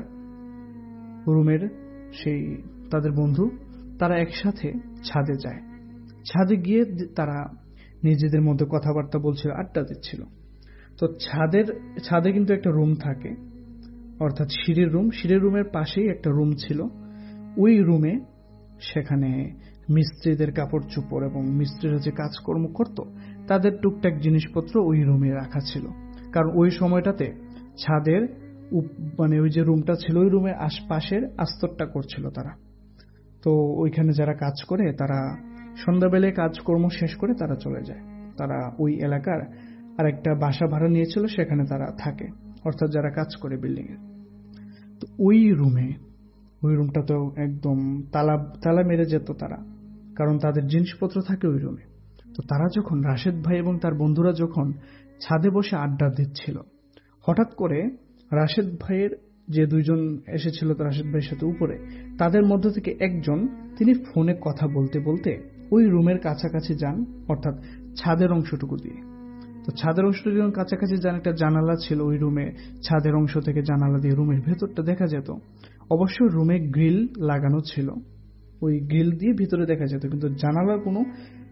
A: রুমের সেই তাদের বন্ধু, তারা একসাথে ছাদে যায়। ছাদে গিয়ে তারা নিজেদের মধ্যে কথাবার্তা বলছিল, আড্ডা দিচ্ছিল। তো ছাদের ছাদে কিন্তু একটা রুম থাকে, অর্থাৎ সিঁড়ির রুম। সিঁড়ির রুমের পাশেই একটা রুম ছিল। ওই রুমে সেখানে মিস্ত্রিদের কাপড় চোপড় এবং মিস্ত্রিরা যে কাজকর্ম করত তাদের টুকটাক জিনিসপত্র ওই রুমে রাখা ছিল। কারণ ওই সময়টাতে ছাদের মানে ওই যে রুমটা ছিল, ওই রুমের আশপাশের আস্তরটা করছিল তারা। তো ওইখানে যারা কাজ করে তারা সন্ধ্যাবেলায় কাজকর্ম শেষ করে তারা চলে যায়। তারা ওই এলাকার আর একটা বাসা ভাড়া নিয়েছিল, সেখানে তারা থাকে, অর্থাৎ যারা কাজ করে বিল্ডিং এ। তো ওই রুমে ওই রুমটা তো একদম তালা তালা মেরে যেত তারা, কারণ তাদের জিনিসপত্র থাকে ওই রুমে। তো তারা যখন রাশেদ ভাই এবং তার বন্ধুরা যখন ছাদে বসে আড্ডা দিচ্ছিল, হঠাৎ করে রাশেদ ভাইয়ের যে দুইজন এসেছিল রাশেদ ভাইয়ের সাথে উপরে, তাদের মধ্য থেকে একজন তিনি ফোনে কথা বলতে বলতে ওই রুমের কাছাকাছি যান, অর্থাৎ ছাদের অংশটুকু দিয়ে। তো ছাদের অংশটুকু যখন কাছাকাছি যান, একটা জানালা ছিল ওই রুমে, ছাদের অংশ থেকে জানালা দিয়ে রুমের ভেতরটা দেখা যেত। অবশ্য রুমে গ্রিল লাগানো ছিল, ওই গ্রিল দিয়ে ভিতরে দেখা যেত, কিন্তু জানালার কোনো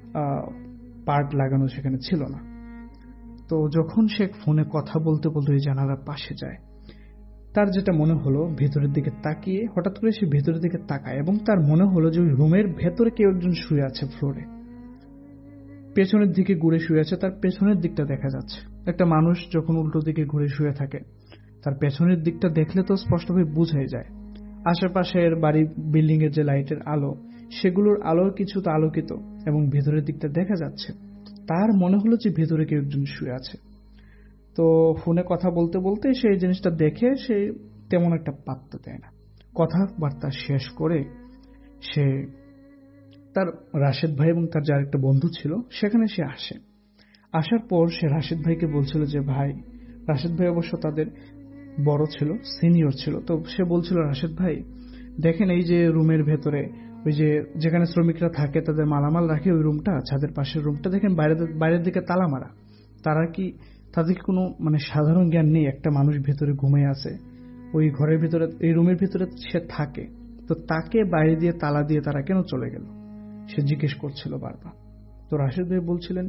A: পার্ট লাগানো সেখানে ছিল না। তো যখন সে ফোনে কথা বলতে বলতে ওই জানালার পাশে যায়, তার যেটা মনে হলো, ভেতরের দিকে তাকিয়ে হঠাৎ করে সে ভেতরের দিকে তাকায়, এবং তার মনে হলো যে ওই রুমের ভেতরে কেউ একজন শুয়ে আছে ফ্লোরে, পেছনের দিকে ঘুরে শুয়ে আছে। তার পেছনের দিকটা দেখা যাচ্ছে। একটা মানুষ যখন উল্টো দিকে ঘুরে শুয়ে থাকে, তার পেছনের দিকটা দেখলে তো স্পষ্টভাবে বোঝাই যায়। আশেপাশের বাড়ি বিল্ডিং এর যে লাইটের আলো সেগুলোর আলো কিছুটা আলোকিত এবং ভেতরের দিকটা দেখা যাচ্ছে। তার মনে হলো যে ভেতরে কেউ একজন শুয়ে আছে। তো ফোনে কথা বলতে বলতে সেই জিনিসটা দেখে সে তেমন একটা পাত্তা দেয় না। কথাবার্তা শেষ করে সে তার রাশেদ ভাই এবং তার যার একটা বন্ধু ছিল সেখানে সে আসে। আসার পর সে রাশেদ ভাইকে বলছিল যে ভাই, রাশেদ ভাই অবশ্য তাদের বড় ছিল, সিনিয়র ছিল। তো সে বলছিল, রাশেদ ভাই দেখেন এই যে রুমের ভেতরে ওই যে যেখানে শ্রমিকরা থাকে তাদের মালামাল রাখে ওই রুমটা, ছাদের পাশের রুমটা দেখেন বাইরের দিকে তালা মারা। তারা কি তাদের কি কোনো মানে সাধারণ জ্ঞান নেই? একটা মানুষ ভেতরে ঘুমিয়ে আছে, ওই ঘরের ভিতরে এই রুমের ভিতরে সে থাকে, তো তাকে বাইরে দিয়ে তালা দিয়ে তারা কেন চলে গেল? সে জিজ্ঞেস করছিল বারবার। তো রাশেদ ভাই বলছিলেন,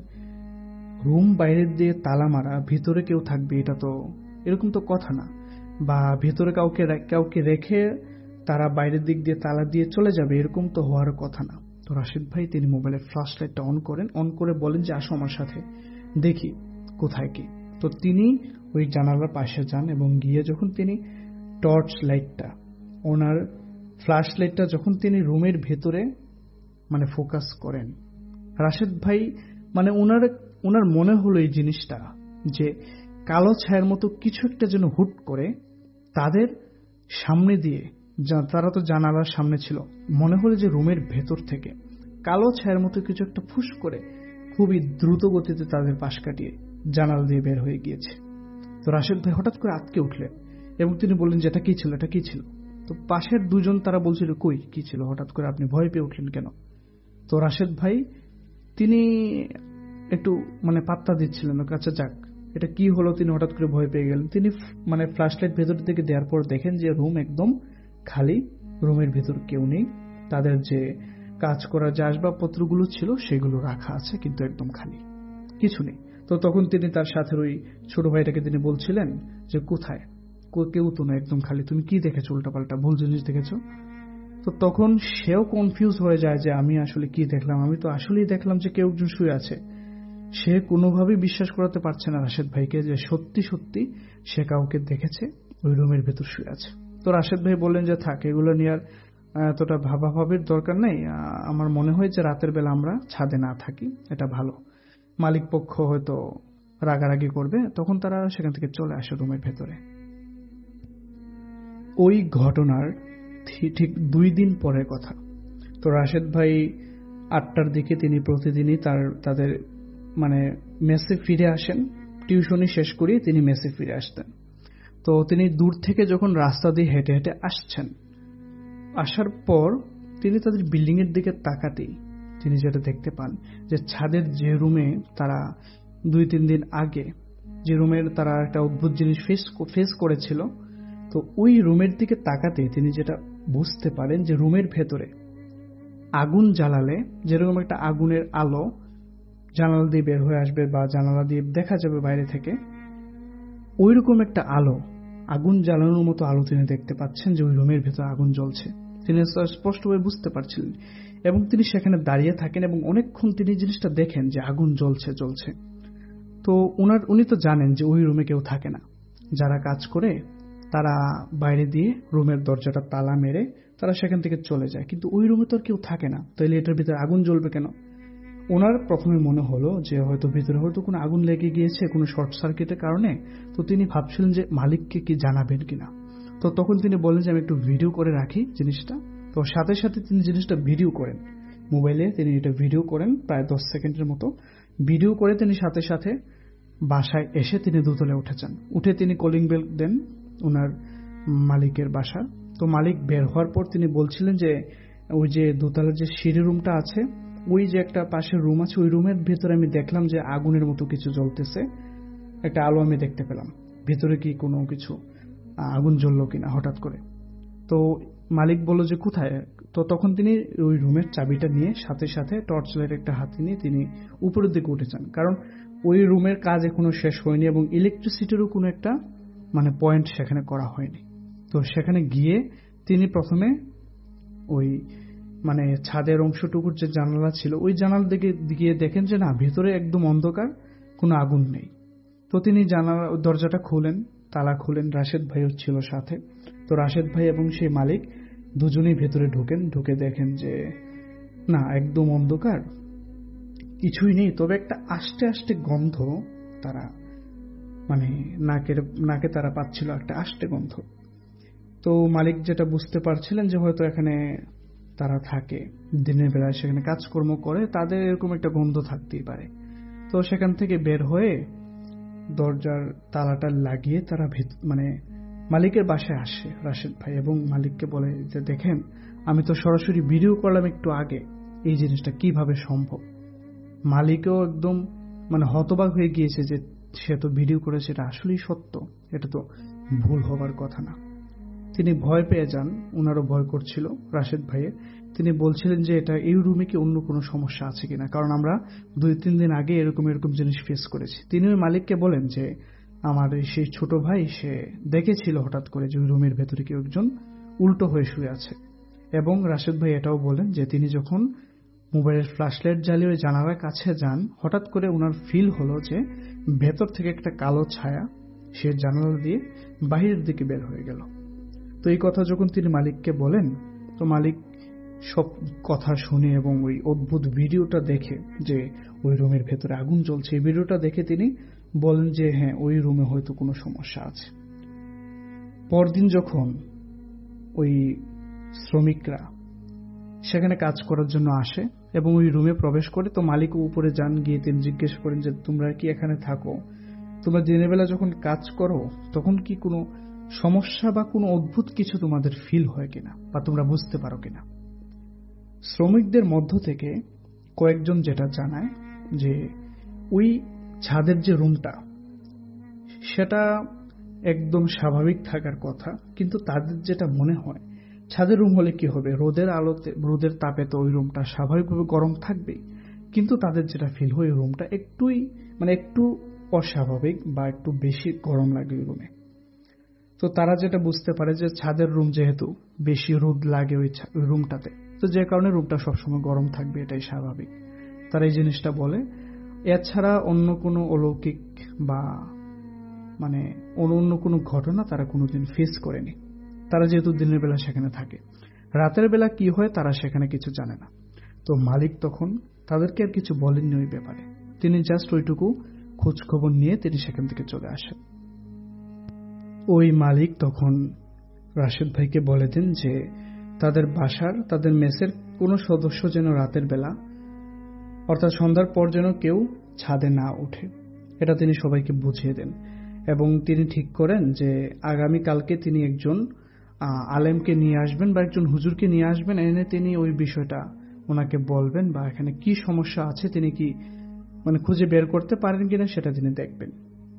A: রুম বাইরের দিয়ে তালা মারা, ভিতরে কেউ থাকবে এটা তো এরকম তো কথা না, বা ভিতরে কাউকে কাউকে রেখে তারা বাইরের দিক দিয়ে তালা দিয়ে চলে যাবে এরকম তো হওয়ার কথা না। তো রাশেদ ভাই তিনি মোবাইলের ফ্ল্যাশ লাইটটা অন করেন, অন করে বলেন যে আসো আমার সাথে দেখি কোথায় কি। তো তিনি ওই জানালার পাশে যান এবং গিয়ে যখন তিনি টর্চ লাইটটা ওনার ফ্ল্যাশ লাইটটা যখন তিনি রুমের ভেতরে মানে ফোকাস করেন, রাশেদ ভাই মানে ওনার ওনার মনে হলো এই জিনিসটা যে কালো ছায়ার মতো কিছু একটা যেন হুট করে তাদের সামনে দিয়ে, তারা তো জানালার সামনে ছিল, মনে হলো যে রুমের ভেতর থেকে কালো ছায়ার মতো কিছু একটা ফুস করে খুবই দ্রুত গতিতে তাদের পাশ কাটিয়ে জানালা দিয়ে বের হয়ে গিয়েছে। তো রাশেদ ভাই হঠাৎ করে আটকে উঠলেন এবং তিনি বললেন যে এটা কি ছিল, এটা কি ছিল? তো পাশের দুজন তারা বলছিল, কই কি ছিল, হঠাৎ করে আপনি ভয় পেয়ে উঠলেন কেন? তো রাশেদ ভাই তিনি একটু মানে পাত্তা দিচ্ছিলেন, আচ্ছা যাক এটা কি হলো, তিনি হঠাৎ করে ভয় পেয়ে গেলেন। তিনি মানে ফ্ল্যাশ লাইট ভেতর থেকে দেওয়ার পর দেখেন যে রুম একদম খালি, রুমের ভেতর কেউ নেই, তাদের যে কাজ করার যে আসবাবপত্রগুলো ছিল সেগুলো রাখা আছে কিন্তু একদম খালি, কিছু নেই। তো তখন তিনি তার সাথে ওই ছোট ভাইটাকে তিনি বলছিলেন যে কোথায়, কেউ তো না, একদম খালি, তুমি কি দেখেছো, উল্টাপাল্টা ভুল জিনিস দেখেছো? তো তখন সেও কনফিউজ হয়ে যায় যে আমি আসলে কি দেখলাম, আমি তো আসলেই দেখলাম যে কেউ একজন শুয়ে আছে। সে কোনোভাবেই বিশ্বাস করাতে পারছে না রাশেদ ভাইকে যে সত্যি সত্যি সে কাউকে দেখেছে ওই রুমের ভেতর শুয়ে আছে। তো রাশেদ ভাই বললেন যে থাক, এগুলো নিয়ে আর এতটা ভাবাভাবির দরকার নেই, আমার মনে হয় যে রাতের বেলা আমরা ছাদে না থাকি, এটা ভালো, মালিক পক্ষ হয়তো রাগারাগি করবে। তখন তারা সেখান থেকে চলে আসে রুমের ভেতরে। ওই ঘটনার ঠিক দুই দিন পরের কথা। তো রাশেদ ভাই আটটার দিকে তিনি প্রতিদিনই তার তাদের মানে মেসে ফিরে আসেন, টিউশনি শেষ করিয়ে তিনি মেসে ফিরে আসতেন। তো তিনি দূর থেকে যখন রাস্তা দিয়ে হেঁটে হেঁটে আসছেন, আসার পর তিনি তাদের বিল্ডিং এর দিকে তাকাতেই তিনি যেটা দেখতে পান যে ছাদের যে রুমে তারা দুই তিন দিন আগে যে রুমের তারা একটা অদ্ভুত জিনিস ফেস ফেস করেছিল, তো ওই রুমের দিকে তাকাতে তিনি যেটা বুঝতে পারেন যে রুমের ভেতরে আগুন জ্বালালে যেরকম একটা আগুনের আলো জানালা দিয়ে বের হয়ে আসবে বা জানালা দিয়ে দেখা যাবে বাইরে থেকে, ওই রকম একটা আলো, আগুন জ্বালানোর মতো আলো তিনি দেখতে পাচ্ছেন যে ওই রুমের ভেতরে আগুন জ্বলছে। তিনি স্পষ্টভাবে বুঝতে পারছিলেন এবং তিনি সেখানে দাঁড়িয়ে থাকেন এবং অনেকক্ষণ তিনি জিনিসটা দেখেন যে আগুন জ্বলছে জ্বলছে তো উনার উনি তো জানেন যে ওই রুমে কেউ থাকে না, যারা কাজ করে তারা বাইরে দিয়ে রুমের দরজাটা তালা মেরে তারা সেখান থেকে চলে যায়, কিন্তু ওই রুমে তো আর কেউ থাকে না, তাইলে এটার ভিতরে আগুন জ্বলবে কেন? ওনার প্রথমে মনে হলো যে হয়তো ভিতরে হয়তো কোনো আগুন লেগে গিয়েছে কোনো শর্ট সার্কিটের কারণে। তো তিনি ভাবছিলেন যে মালিককে কি জানাবেন কিনা। তো তখন তিনি বললেন যে আমি একটু ভিডিও করে রাখি জিনিসটা। তো সাথে সাথে তিনি জিনিসটা ভিডিও করেন, মোবাইলে তিনি এটা ভিডিও করেন প্রায় দশ সেকেন্ডের মতো ভিডিও করে তিনি সাথে সাথে বাসায় এসে তিনি দোতলায় উঠে যান। উঠে তিনি কলিং বেল দেন ওনার মালিকের বাসা। তো মালিক বের হওয়ার পর তিনি বলছিলেন যে ওই যে দোতলার যে সিঁড়ি রুমটা আছে, ওই যে একটা পাশের রুম আছে, ওই রুমের ভেতরে আমি দেখলাম যে আগুনের মতো কিছু জ্বলতেছে, একটা আলো আমি দেখতে পেলাম, ভেতরে কি কোনো কিছু আগুন জ্বললো কিনা হঠাৎ করে। তো মালিক বলল যে কোথায়। তো তখন তিনি ওই রুমের চাবিটা নিয়ে সাথে সাথে টর্চ লাইট একটা হাতে নিয়ে তিনি উপরের দিকে উঠে যান, কারণ ওই রুমের কাজ এখনো শেষ হয়নি এবং ইলেকট্রিসিটিরও কোনো একটা মানে পয়েন্ট সেখানে করা হয়নি। তো সেখানে গিয়ে তিনি প্রথমে ওই মানে ছাদের অংশটুকুর যে জানালা ছিল ওই জানালা দিকে গিয়ে দেখেন যে না, ভেতরে একদম অন্ধকার, কোনো আগুন নেই। তো তিনি জানালা দরজাটা খুলেন, তালা খুলেন, রাশেদ ভাইও ছিল সাথে। তো রাশেদ ভাই এবং সেই মালিক দুজনেই ভেতরে ঢোকেন, ঢুকে দেখেন যে না, একদম অন্ধকার, কিছুই নেই, তবে একটা আস্তে আস্তে গন্ধ তারা মানে নাকের নাকে তারা পাচ্ছিল, একটা আস্তে গন্ধ। তো মালিক যেটা বুঝতে পারছিলেন যে হয়তো এখানে তারা থাকে, দিনের বেলায় সেখানে কাজকর্ম করে, তাদের এরকম একটা গন্ধ থাকতেই পারে। তো সেখান থেকে বের হয়ে দরজার তালাটা লাগিয়ে তারা মানে মালিকের বাসায় আসে রাশেদ ভাই, এবং মালিককে বলে যে দেখেন, আমি তো সরাসরি ভিডিও করলাম একটু আগে, এই জিনিসটা কিভাবে সম্ভব। মালিকও একদম মানে হতবাক হয়ে গিয়েছে যে সে তো ভিডিও করেছে, এটা আসলেই সত্য, এটা তো ভুল হবার কথা না। তিনি ভয় পেয়ে যান, ওনারও ভয় করছিল রাশেদ ভাইয়ের। তিনি বলছিলেন যে এটা এই রুমে কি অন্য কোনো সমস্যা আছে কিনা, কারণ আমরা দুই তিন দিন আগে এরকম এরকম জিনিস ফেস করেছি। তিনি ওই মালিককে বলেন যে আমার সেই ছোট ভাই সে দেখেছিল হঠাৎ করে যে ওই রুমের ভেতরে কেউ একজন উল্টো হয়ে শুয়ে আছে। এবং রাশেদ ভাই এটাও বলেন যে তিনি যখন মোবাইলের ফ্ল্যাশলাইট জ্বালিয়ে ওই জানালার কাছে যান, হঠাৎ করে ওনার ফিল হলো যে ভেতর থেকে একটা কালো ছায়া সে জানালা দিয়ে বাহিরের দিকে বের হয়ে গেল। তো এই কথা যখন তিনি মালিককে বলেন, তো মালিক সব কথা শুনে এবং ওই অদ্ভুত ভিডিওটা দেখে যে ওই রুমের ভেতরে আগুন জ্বলছে, এই ভিডিওটা দেখে তিনি বলেন যে হ্যাঁ, ওই রুমে হয়তো কোনো সমস্যা আছে। পরদিন যখন ওই শ্রমিকরা সেখানে কাজ করার জন্য আসে এবং ওই রুমে প্রবেশ করে, তো মালিক উপরে যান, গিয়ে তিনি জিজ্ঞেস করেন যে তোমরা কি এখানে থাকো, তোমরা দিনের বেলা যখন কাজ করো তখন কি কোনো সমস্যা বা কোনো অদ্ভুত কিছু তোমাদের ফিল হয় কিনা বা তোমরা বুঝতে পারো কিনা। শ্রমিকদের মধ্য থেকে কয়েকজন যেটা জানায় যে ওই ছাদের যে রুমটা সেটা একদম স্বাভাবিক থাকার কথা, কিন্তু তাদের যেটা মনে হয় ছাদের রুম হলে কি হবে, রোদের আলোতে রোদের তাপে তো ওই রুমটা স্বাভাবিকভাবে গরম থাকবেই, কিন্তু তাদের যেটা ফিল হয় ওই রুমটা একটুই মানে একটু অস্বাভাবিক বা একটু বেশি গরম লাগে ওই রুমে। তো তারা যেটা বুঝতে পারে যে ছাদের রুম যেহেতু বেশি রোদ লাগে ওই রুমটাতে, তো যে কারণে রুমটা সবসময় গরম থাকবে, এটাই স্বাভাবিক। তারা এই জিনিসটা বলে। এছাড়া অন্য কোনো অলৌকিক বা মানে অন্য কোনো ঘটনা তারা কোনোদিন ফেস করেনি। তারা যেহেতু দিনের বেলা সেখানে থাকে, রাতের বেলা কি হয় তারা সেখানে কিছু জানে না। তো মালিক তখন তাদেরকে আর কিছু বলেননি ওই ব্যাপারে, তিনি জাস্ট ওইটুকু খোঁজ খবর নিয়ে তিনি সেখান থেকে চলে আসেন। ওই মালিক তখন রাশেদ ভাইকে বলে দেন যে তাদের বাসার তাদের মেসের কোনো সদস্য যেন রাতের বেলা অর্থাৎ সন্ধ্যার পর যেন কেউ ছাদে না ওঠে, এটা তিনি সবাইকে বুঝিয়ে দেন। এবং তিনি ঠিক করেন যে আগামীকালকে তিনি একজন আলেমকে নিয়ে আসবেন বা একজন হুজুরকে নিয়ে আসবেন, এনে তিনি ওই বিষয়টা ওনাকে বলবেন বা এখানে কি সমস্যা আছে তিনি কি মানে খুঁজে বের করতে পারেন কিনা সেটা তিনি দেখবেন।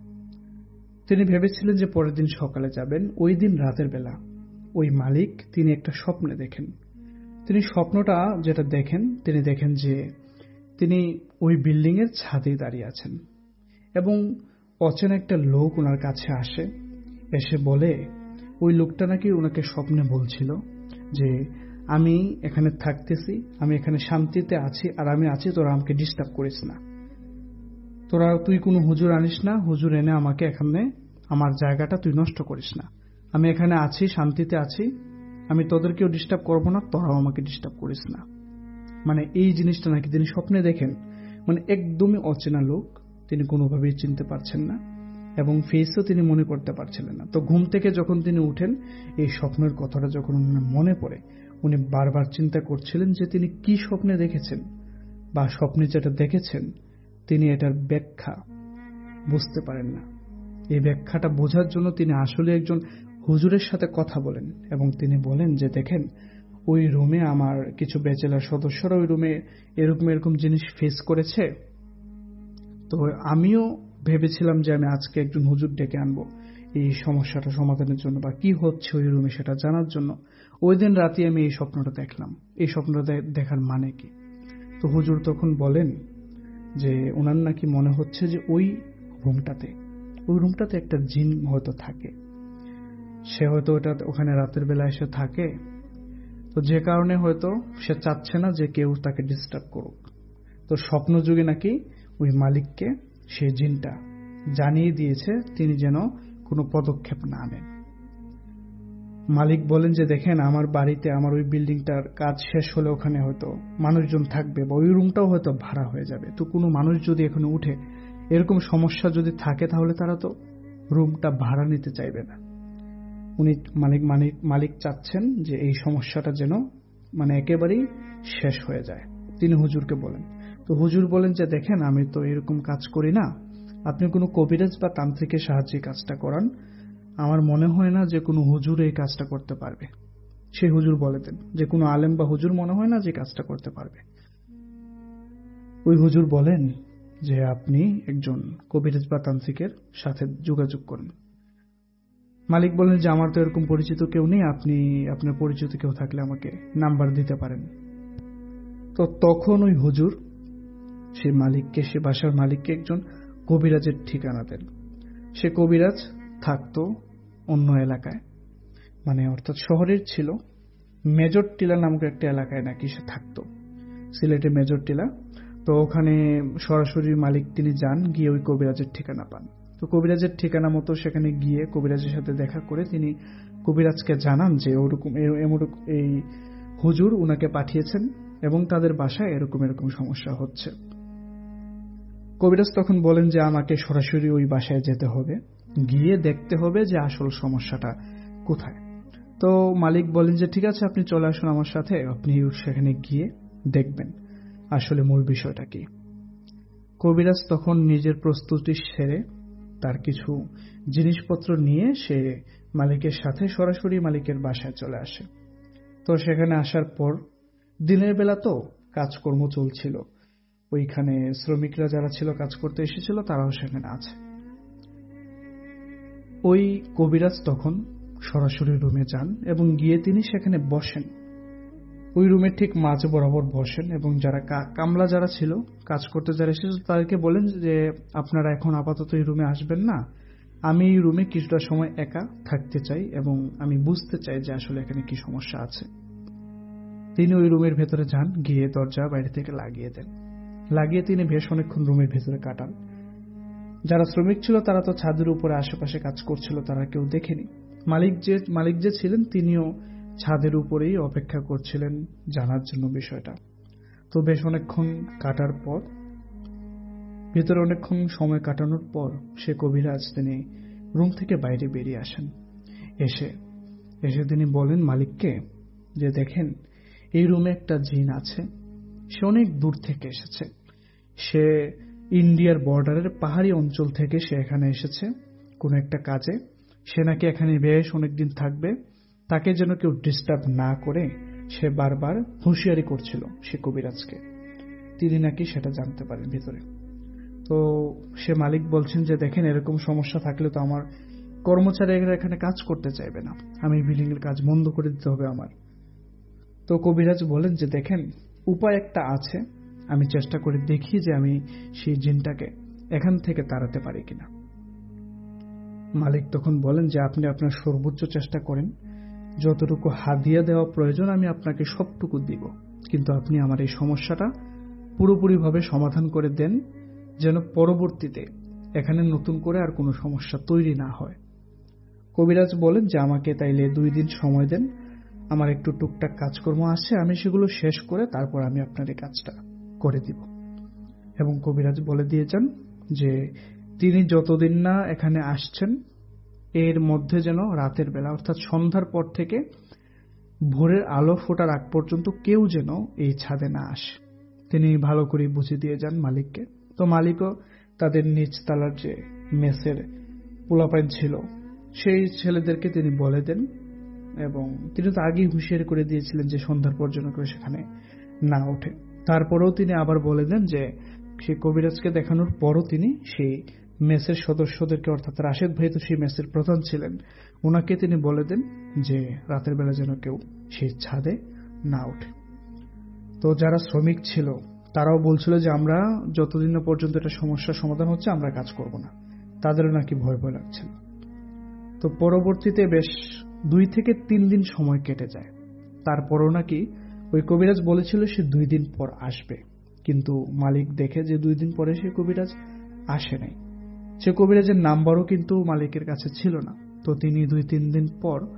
A: তিনি ভেবেছিলেন যে পরের দিন সকালে যাবেন। ওই দিন রাতের বেলা ওই মালিক তিনি একটা স্বপ্নে দেখেন। তিনি স্বপ্নটা যেটা দেখেন, তিনি দেখেন যে তিনি ওই বিল্ডিং এর ছাদে দাঁড়িয়ে আছেন এবং অচেনা একটা লোক ওনার কাছে আসে, এসে বলে ওই লোকটা নাকি ওনাকে স্বপ্নে বলছিল যে আমি এখানে থাকতেছি, আমি এখানে শান্তিতে আছি, আর আমি আছি, তোরা আমাকে ডিস্টার্ব করিস না, তোরা তুই কোনো হুজুর আনিস না, হুজুর এনে আমাকে এখানে আমার জায়গাটা তুই নষ্ট করিস না, আমি এখানে আছি, শান্তিতে আছি, আমি তোদেরকেও ডিস্টার্ব করবো না, তোরাও আমাকে ডিস্টার্ব করিস না। মানে এই জিনিসটা নাকি তিনি স্বপ্নে দেখেন। মানে একদমই অচেনা লোক, তিনি কোনোভাবেই চিনতে পারছেন না এবং ফেসও তিনি মনে করতে পারছিলেন না। তো ঘুম থেকে যখন তিনি উঠেন, এই স্বপ্নের কথাটা যখন উনি মনে পড়ে, উনি বারবার চিন্তা করছিলেন যে তিনি কি স্বপ্নে দেখেছেন বা স্বপ্নে যেটা দেখেছেন তিনি এটার ব্যাখ্যা বুঝতে পারেন না। এই ব্যাখ্যাটা বোঝার জন্য তিনি আসলে একজন হুজুরের সাথে কথা বলেন এবং তিনি বলেন যে দেখেন, ওই রুমে আমার কিছু ব্যাচেলার সদস্যরা ওই রুমে এরকম এরকম জিনিস ফেস করেছে, তো আমিও ভেবেছিলাম যে আমি আজকে একজন হুজুর ডেকে আনবো এই সমস্যাটা সমাধানের জন্য বা কি হচ্ছে ওই রুমে সেটা জানার জন্য। ওই দিন রাতে আমি এই স্বপ্নটা দেখলাম, এই স্বপ্নটা দেখার মানে কি। তো হুজুর তখন বলেন যে ওনার নাকি মনে হচ্ছে যে ওই রুমটাতে ওই রুমটাতে একটা জিন হয়তো থাকে, সে হয়তো ওটা ওখানে রাতের বেলা এসে থাকে, তো যে কারণে হয়তো সে চাচ্ছে না যে কেউ তাকে ডিস্টার্ব করুক। তো স্বপ্ন যুগে নাকি ওই মালিককে সে জিনটা জানিয়ে দিয়েছে তিনি যেন কোনো পদক্ষেপ না নেন। মালিক বলেন যে দেখেন আমার বাড়িতে আমার ওই বিল্ডিংটার কাজ শেষ হলে ওখানে হয়তো মানুষজন থাকবে বা ওই রুমটাও হয়তো ভাড়া হয়ে যাবে, তো কোনো মানুষ যদি এখানে উঠে এরকম সমস্যা যদি থাকে তাহলে তারা তো রুমটা ভাড়া নিতে চাইবে না। উনি মালিক মালিক মালিক চাচ্ছেন যে এই সমস্যাটা যেন মানে একেবারেই শেষ হয়ে যায়। তিনি হুজুরকে বলেন। তো হুজুর বলেন যে দেখেন আমি তো এরকম কাজ করি না, আপনি কোনো কবিরাজ বা তান্ত্রিকের সাহায্যে কাজটা করান, আমার মনে হয় না যে কোনো হুজুর এই কাজটা করতে পারবে। সেই হুজুর বলে দেন যে কোনো আলেম বা হুজুর মনে হয় না যে কাজটা করতে পারবে। ওই হুজুর বলেন যে আপনি একজন কবিরাজ বা তান্ত্রিকের সাথে যোগাযোগ করুন। মালিক বলেন যে আমার তো এরকম পরিচিত কেউ নেই, আপনি আপনার পরিচিত কেউ থাকলে আমাকে নাম্বার দিতে পারেন। তো তখন ওই হুজুর সে মালিককে সে বাসার মালিককে একজন কবিরাজের ঠিকানা দেন। সে কবিরাজ থাকতো অন্য এলাকায়, মানে অর্থাৎ শহরের ছিল, মেজর টিলা নামক একটা এলাকায় নাকি সে থাকতো, সিলেটে মেজর টিলা। তো ওখানে সরাসরি মালিক তিনি যান, গিয়ে ওই কবিরাজের ঠিকানা পান। তো কবিরাজের ঠিকানা মতো সেখানে গিয়ে কবিরাজের সাথে দেখা করে তিনি কবিরাজকে জানান যে ওরকম এই হুজুর উনাকে পাঠিয়েছেন এবং তাদের বাসায় এরকম এরকম সমস্যা হচ্ছে। কবিরাজ তখন বলেন যে আমাকে সরাসরি ওই বাসায় যেতে হবে, গিয়ে দেখতে হবে যে আসল সমস্যাটা কোথায়। তো মালিক বলেন যে ঠিক আছে আপনি চলে আসুন আমার সাথে, আপনি সেখানে গিয়ে দেখবেন আসলে মূল বিষয়টা কি। কবিরাজ তখন নিজের প্রস্তুতি সেরে তার কিছু জিনিসপত্র নিয়ে সে মালিকের সাথে সরাসরি মালিকের বাসায় চলে আসে। তো সেখানে আসার পর দিনের বেলা তো কাজকর্ম চলছিল, ওইখানে শ্রমিকরা যারা ছিল কাজ করতে এসেছিল তারাও সেখানে আছে। ওই কবিরাজ তখন সরাসরি রুমে যান এবং গিয়ে তিনি সেখানে বসেন, ওই রুমের ঠিক মাঝে বরাবর বসেন এবং যারা কামলা যারা ছিল কাজ করতে যারা এসেছিল তাদেরকে বলেন যে আপনারা এখন আপাতত এই রুমে আসবেন না, আমি এই রুমে কিছুটা সময় একা থাকতে চাই এবং আমি বুঝতে চাই যে আসলে এখানে কি সমস্যা আছে। তিনি ওই রুমের ভেতরে যান, গিয়ে দরজা বাইরে থেকে লাগিয়ে দেন, লাগিয়ে তিনি বেশ অনেকক্ষণ রুমের ভেতরে কাটান। যারা শ্রমিক ছিল তারা তো ছাদের উপরে আশেপাশে কাজ করছিল, তারা কেউ দেখেনি। মালিক যে মালিক যে ছিলেন তিনিও ছাদের উপরেই অপেক্ষা করছিলেন জানার জন্য বিষয়টা। তো বেশ অনেকক্ষণ কাটার পর, ভেতরে অনেকক্ষণ সময় কাটানোর পর সে কবিরাজ তিনি রুম থেকে বাইরে বেরিয়ে আসেন। এসে এসে তিনি বলেন মালিককে যে দেখেন এই রুমে একটা জিন আছে, সে অনেক দূর থেকে এসেছে, সে ইন্ডিয়ার বর্ডারের পাহাড়ি অঞ্চল থেকে সে এখানে এসেছে কোন একটা কাজে, সে নাকি এখানে বেশ অনেকদিন থাকবে, তাকে যেন কেউ ডিস্টার্ব না করে সে বারবার হুঁশিয়ারি করছিল সে কবিরাজকে, তিনি নাকি সেটা জানতে পারেন ভিতরে। তো সে মালিক বলছেন যে দেখেন এরকম সমস্যা থাকলে তো আমার কর্মচারীরা এখানে কাজ করতে চাইবে না, আমি বিল্ডিং এর কাজ বন্ধ করে দিতে হবে আমার। তো কবিরাজ বলেন যে দেখেন উপায় একটা আছে, আমি চেষ্টা করে দেখি যে আমি সেই জিনটাকে এখান থেকে তাড়াতে পারি কিনা। মালিক তখন বলেন যে আপনি আপনার সর্বোচ্চ চেষ্টা করেন, যতটুকু হাদিয়া দেওয়া প্রয়োজন আমি আপনাকে সবটুকু দিব, কিন্তু আপনি আমার এই সমস্যাটা পুরোপুরিভাবে সমাধান করে দেন যেন পরবর্তীতে এখানে নতুন করে আর কোনো সমস্যা তৈরি না হয়। কবিরাজ বলেন যে আমাকে তাইলে দুই দিন সময় দেন, আমার একটু টুকটাক কাজকর্ম আছে, আমি সেগুলো শেষ করে তারপর আমি আপনার এই কাজটা করে দিব। এবং কবিরাজ বলে দিয়ে যান যে তিনি যতদিন না এখানে আসছেন এর মধ্যে যেন রাতের বেলা অর্থাৎ সন্ধ্যার পর থেকে ভোরের আলো ফোটার আগ পর্যন্ত কেউ যেন এই ছাদে না আসে। তিনি ভালো করে বুঝিয়ে দিয়ে যান মালিককে। তো মালিকও তাদের নিচ তলার যে মেসের পোলাপাইন ছিল সেই ছেলেদেরকে তিনি বলে দেন, এবং তিনি তো আগেই হুঁশিয়ারি করে দিয়েছিলেন যে সন্ধ্যার পর যেন কেউ সেখানে না ওঠে। তারপরেও তিনি আবার বলে দেন যে সেই কবিরাজকে দেখানোর পরও তিনি সেই মেসের সদস্যদেরকে, অর্থাৎ রাশেদ ভাই তো সেই মেসের প্রধান ছিলেন, ওনাকে তিনি বলে দেন যে রাতের বেলা যেন কেউ সেই ছাদে না ওঠে। তো যারা শ্রমিক ছিল তারাও বলছিল যে আমরা যতদিন না পর্যন্ত এটা সমস্যার সমাধান হচ্ছে আমরা কাজ করব না, তাদেরও নাকি ভয় ভয় লাগছিল। তো পরবর্তীতে বেশ দুই থেকে তিন দিন সময় কেটে যায়, তারপরও নাকি ওই কবিরাজ বলেছিল সে দুই দিন পর আসবে, কিন্তু মালিক দেখে যে দুই দিন পরে সে কবিরাজ আসে নাই। সে কবিরাজের নাম্বারও কিন্তু মালিকের কাছে ছিল না। তো তিনি দুই তিন দিন পর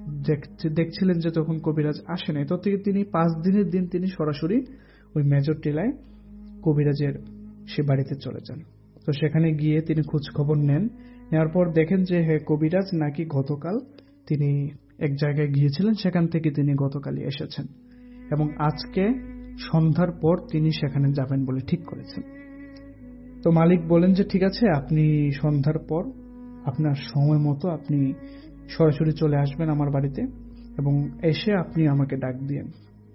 A: দেখছিলেন যে তখন কবিরাজ আসে নাই। তো তিনি পাঁচ দিনের দিন তিনি সরাসরি ওই মেজর টিলায় কবিরাজের সে বাড়িতে চলে যান। তো সেখানে গিয়ে তিনি খোঁজ খবর নেন। নেওয়ার পর দেখেন যে হ্যাঁ, কবিরাজ নাকি গতকাল তিনি এক জায়গায় গিয়েছিলেন, সেখান থেকে তিনি গতকালই এসেছেন এবং আজকে সন্ধ্যার পর তিনি সেখানে যাবেন বলে ঠিক করেছেন। তো মালিক বলেন যে ঠিক আছে, আপনি সন্ধ্যার পর আপনার সময় মতো আপনি সরাসরি চলে আসবেন আমার বাড়িতে এবং এসে আপনি আমাকে ডাক দিয়েন।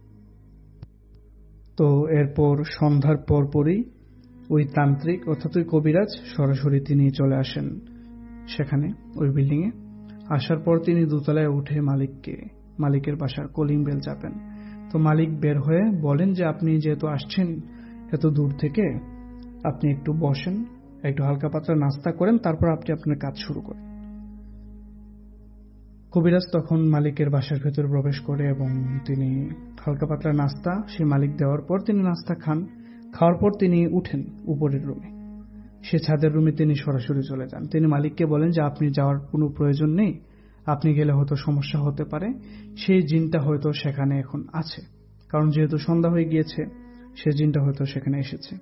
A: তো এরপর সন্ধ্যার পর পরই ওই তান্ত্রিক অর্থাৎ ওই কবিরাজ সরাসরি তিনি চলে আসেন সেখানে ওই বিল্ডিং এ। আসার পর তিনি দোতলায় উঠে মালিককে মালিকের বাসার কলিং বেল চাপেন। তো মালিক বের হয়ে বলেন যে আপনি যেহেতু আসছেন এত দূর থেকে, আপনি একটু বসেন, একটু হালকা পাতলা নাস্তা করেন, তারপর আপনি আপনার কাজ শুরু করেন। কবিরাজ তখন মালিকের বাসার ভেতর প্রবেশ করে এবং তিনি হালকা পাতলা নাস্তা সে মালিক দেওয়ার পর তিনি নাস্তা খান। খাওয়ার পর তিনি উঠেন উপরের রুমে, সে ছাদের রুমে তিনি সরাসরি চলে যান। তিনি মালিককে বলেন যে আপনি যাওয়ার কোনো প্রয়োজন নেই, আপনি গেলে হয়তো সমস্যা হতে পারে, সেই জিনটা হয়তো সেখানে এখন আছে, কারণ যেহেতু সন্ধ্যা হয়ে গিয়েছে সে জিনটা হয়তো সেখানে এসেছে।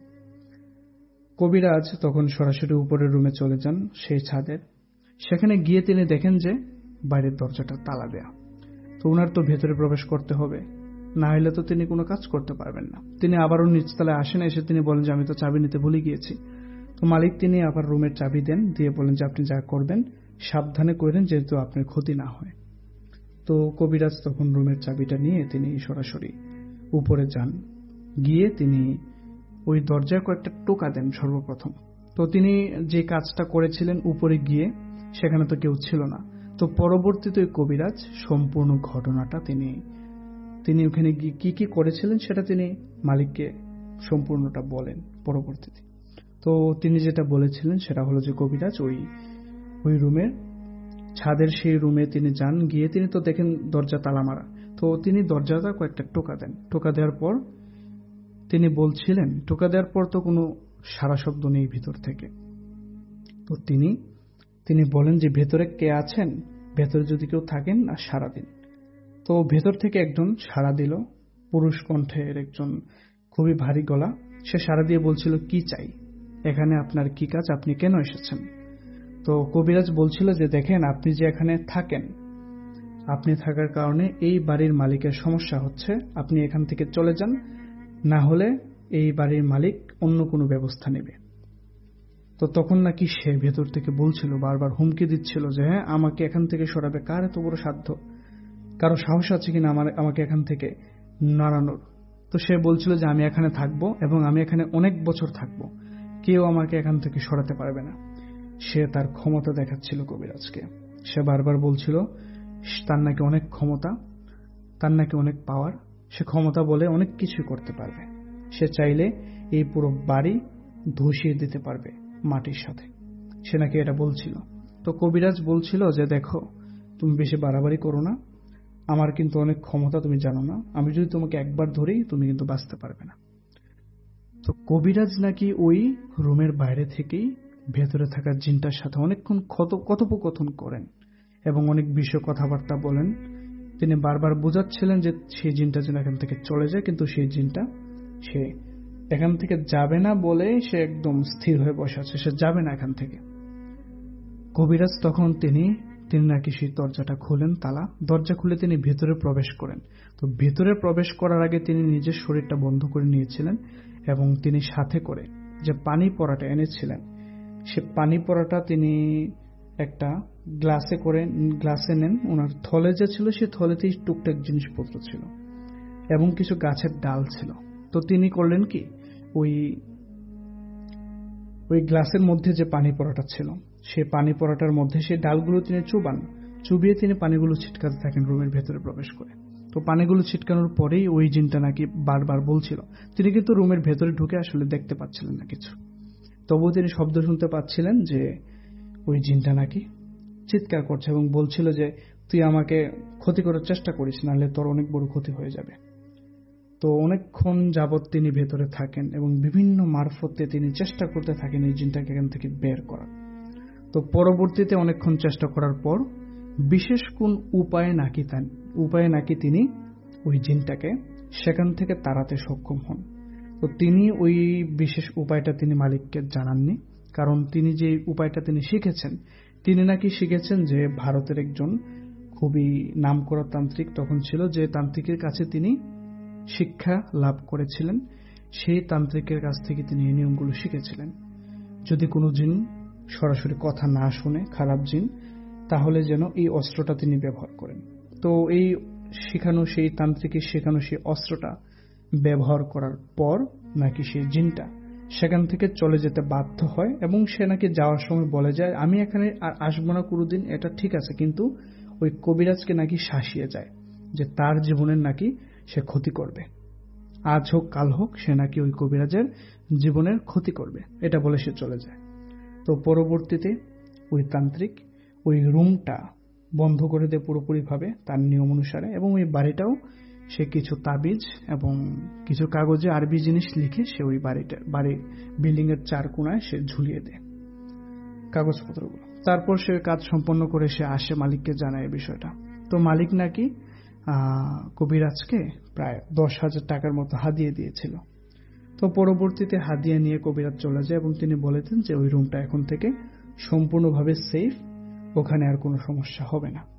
A: কবিরাজ তখন সরাসরি উপরের রুমে চলে যান সেই ছাদের। সেখানে গিয়ে তিনি দেখেন যে বাইরের দরজাটা তালা দেয়া। তো উনার তো ভেতরে প্রবেশ করতে হবে, না হলে তো তিনি কোনো কাজ করতে পারবেন না। তিনি আবারও নিচতলায় আসেন, এসে তিনি বলেন যে আমি তো চাবি নিতে ভুলে গিয়েছি। তো মালিক তিনি আবার রুমের চাবি দেন, দিয়ে বলেন যে আপনি যা করবেন সাবধানে করেন, যেহেতু আপনার ক্ষতি না হয়। তো কবিরাজ তখন রুমের চাবিটা নিয়ে তিনি সরাসরি উপরে যান। গিয়ে তিনি ওই দরজায় কয়েকটা টোকা দেন সর্বপ্রথম। তো তিনি যে কাজটা করেছিলেন উপরে গিয়ে, সেখানে তো কেউ ছিল না। তো পরবর্তীতে ওই কবিরাজ সম্পূর্ণ ঘটনাটা তিনি তিনি ওখানে গিয়ে কি কি করেছিলেন সেটা তিনি মালিককে সম্পূর্ণটা বলেন পরবর্তীতে। তো তিনি যেটা বলেছিলেন সেটা হলো যে কবিরাজ ওই ওই রুমের ছাদের সেই রুমে তিনি যান। গিয়ে তিনি তো দেখেন দরজা তালা মারা। তো তিনি দরজাটা কয়েকটা টোকা দেন। টোকা দেওয়ার পর তিনি বলছিলেন, টোকা দেওয়ার পর তো কোনো সারা শব্দ নেই ভিতর থেকে। তো তিনি তিনি বলেন যে ভেতরে কে আছেন, ভেতরে যদি কেউ থাকেন আর সারা দিন। তো ভেতর থেকে একজন সাড়া দিল, পুরুষ কণ্ঠের একজন, খুবই ভারী গলা। সে সাড়া দিয়ে বলছিল, কি চাই, এখানে আপনার কি কাজ, আপনি কেন এসেছেন? তো কবিরাজ বলছিল যে দেখেন, আপনি যে এখানে থাকেন, আপনি থাকার কারণে এই বাড়ির মালিকের সমস্যা হচ্ছে, আপনি এখান থেকে চলে যান, না হলে এই বাড়ির মালিক অন্য কোনো ব্যবস্থা নেবে। তো তখন নাকি সে ভেতর থেকে বলছিল, বারবার হুমকি দিচ্ছিল যে হ্যাঁ আমাকে এখান থেকে সরাবে, কার এত বড় সাধ্য, কারো সাহস আছে কিনা আমার আমাকে এখান থেকে নাড়ানোর। তো সে বলছিল যে আমি এখানে থাকবো এবং আমি এখানে অনেক বছর থাকবো, কেউ আমাকে এখান থেকে সরাতে পারবে না। সে তার ক্ষমতা দেখাচ্ছিল কবিরাজকে। সে বারবার বলছিল তার নাকি অনেক ক্ষমতা, তার নাকি অনেক পাওয়ার, সে ক্ষমতা বলে অনেক কিছু করতে পারবে। সে চাইলে এই পুরো বাড়ি ধসিয়ে দিতে পারবে মাটির সাথে, সে নাকি এটা বলছিল। তো কবিরাজ বলছিল যে দেখো, তুমি বেশি বাড়াবাড়ি করো না, আমার কিন্তু অনেক ক্ষমতা তুমি জানো না, আমি যদি তোমাকে একবার ধরি তুমি কিন্তু বাঁচতে পারবে না। তো কবিরাজ নাকি ওই রুমের বাইরে থেকেই ভেতরে থাকা জিনটার সাথে অনেকক্ষণ কথোপকথন করেন এবং অনেক বিষয় কথাবার্তা বলেন। তিনি বারবার বোঝাচ্ছিলেন যে সেই জিনটা যেন এখান থেকে চলে যায়, কিন্তু সেই জিনটা সে এখান থেকে যাবে না বলে সে একদম স্থির হয়ে বসে আছে, সে যাবে না এখান থেকে। কবিরাজ তখন তিনি তিনি নাকি সেই দরজাটা খুলেন, তালা দরজা খুলে তিনি ভেতরে প্রবেশ করেন। তো ভেতরে প্রবেশ করার আগে তিনি নিজের শরীরটা বন্ধ করে নিয়েছিলেন এবং তিনি সাথে করে যে পানি পড়াটা এনেছিলেন, সে পানি পড়াটা তিনি একটা গ্লাসে করে গ্লাসে নেন। ওনার থলে যে ছিল সে থলেতেই টুকটাক জিনিসপত্র ছিল এবং কিছু গাছের ডাল ছিল। তো তিনি করলেন কি, ওই ওই গ্লাসের মধ্যে যে পানি পড়াটা ছিল সেই পানি পড়াটার মধ্যে সেই ডালগুলো তিনি চুবান, চুবিয়ে তিনি পানিগুলো ছিটকাতে থাকেন রুমের ভেতরে প্রবেশ করে। তো পানিগুলো ছিটকানোর পরেই ওই জিনটা নাকি বারবার বলছিল, তিনি কিন্তু রুমের ভেতরে ঢুকে আসলে দেখতে পাচ্ছিলেন না কিছু, তবুও তিনি শব্দ শুনতে পাচ্ছিলেন যে ওই জিনটা নাকি চিৎকার করছে এবং বলছিল যে তুই আমাকে ক্ষতি করার চেষ্টা করিস, নাহলে তোর অনেক বড় ক্ষতি হয়ে যাবে। তো অনেকক্ষণ যাবৎ তিনি ভেতরে থাকেন এবং বিভিন্ন মারফতে তিনি চেষ্টা করতে থাকেন এই জিনটাকে এখান থেকে বের করার। তো পরবর্তীতে অনেকক্ষণ চেষ্টা করার পর বিশেষ কোন উপায়ে নাকি উপায়ে নাকি তিনি ওই জিনটাকে সেখান থেকে তাড়াতে সক্ষম হন। তো তিনি ওই বিশেষ উপায়টা তিনি মালিককে জানাননি, কারণ তিনি যে উপায়টা তিনি শিখেছেন, তিনি নাকি শিখেছেন যে ভারতের একজন খুবই নামকরা তান্ত্রিক তখন ছিল, যে তান্ত্রিকের কাছে তিনি শিক্ষা লাভ করেছিলেন, সেই তান্ত্রিকের কাছ থেকে তিনি এই নিয়মগুলো শিখেছিলেন। যদি কোনো জিন সরাসরি কথা না শুনে, খারাপ জিন, তাহলে যেন এই অস্ত্রটা তিনি ব্যবহার করেন। তো এই শেখানো সেই তান্ত্রিকের শেখানো সেই অস্ত্রটা ব্যবহার করার পর নাকি সেই জিনটা সেখান থেকে চলে যেতে বাধ্য হয়, এবং সে নাকি যাওয়ার সময় বলে যায়, আমি এখানে আর আসবো না কোনোদিন, এটা ঠিক আছে, কিন্তু ওই কবিরাজকে নাকি শাসিয়ে যায় যে তার জীবনের নাকি সে ক্ষতি করবে, আজ হোক কাল হোক সে নাকি ওই কবিরাজের জীবনের ক্ষতি করবে, এটা বলে সে চলে যায়। তো পরবর্তীতে ওই তান্ত্রিক ওই রুমটা বন্ধ করে দেয় পুরোপুরিভাবে তার নিয়ম অনুসারে, এবং ওই বাড়িটাও সে কিছু তাবিজ এবং কিছু কাগজে আরবি জিনিস লিখে সে ওই বাড়িটা বাড়ি বিল্ডিং এর চার কোনায় সে ঝুলিয়ে দেয় কাগজপত্রগুলো। তারপর সে কাজ সম্পন্ন করে সে আসে, মালিককে জানায় এই বিষয়টা। তো মালিক নাকি কবিরাজকে প্রায় দশ হাজার টাকার মতো হাদিয়ে দিয়েছিল। তো পরবর্তীতে হাদিয়া নিয়ে কবিরাজ চলে যায় এবং তিনি বলেছেন যে ওই রুমটা এখন থেকে সম্পূর্ণভাবে সেফ, ওখানে আর কোনো সমস্যা হবে না।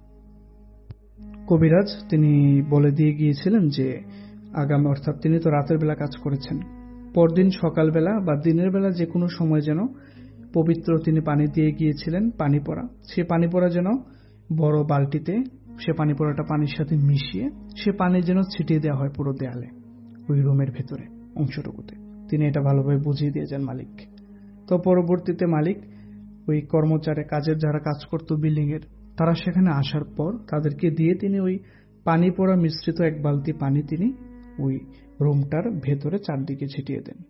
A: কবিরাজ তিনি বলে দিয়ে গিয়েছিলেন যে আগামী, অর্থাৎ তিনি তো রাতের বেলা কাজ করেছেন, পরদিন সকালবেলা বা দিনের বেলা যে কোনো সময় যেন পবিত্র তিনি পানি দিয়ে গিয়েছিলেন, পানি পড়া, সে পানি পড়া যেন বড় বালতিতে সে পানি পড়াটা পানির সাথে মিশিয়ে সে পানি যেন ছিটিয়ে দেওয়া হয় পুরো দেয়ালে, ওই রুমের ভেতরে অংশটুকুতে। তিনি এটা ভালোভাবে বুঝিয়ে দিয়ে যান মালিক। তো পরবর্তীতে মালিক ওই কর্মচারী কাজের যারা কাজ করতো বিল্ডিং এর, তারা সেখানে আসার পর তাদেরকে দিয়ে তিনি ওই পানি পড়া মিশ্রিত এক বালতি পানি তিনি ওই রুমটার ভেতরে চারদিকে ছিটিয়ে দেন।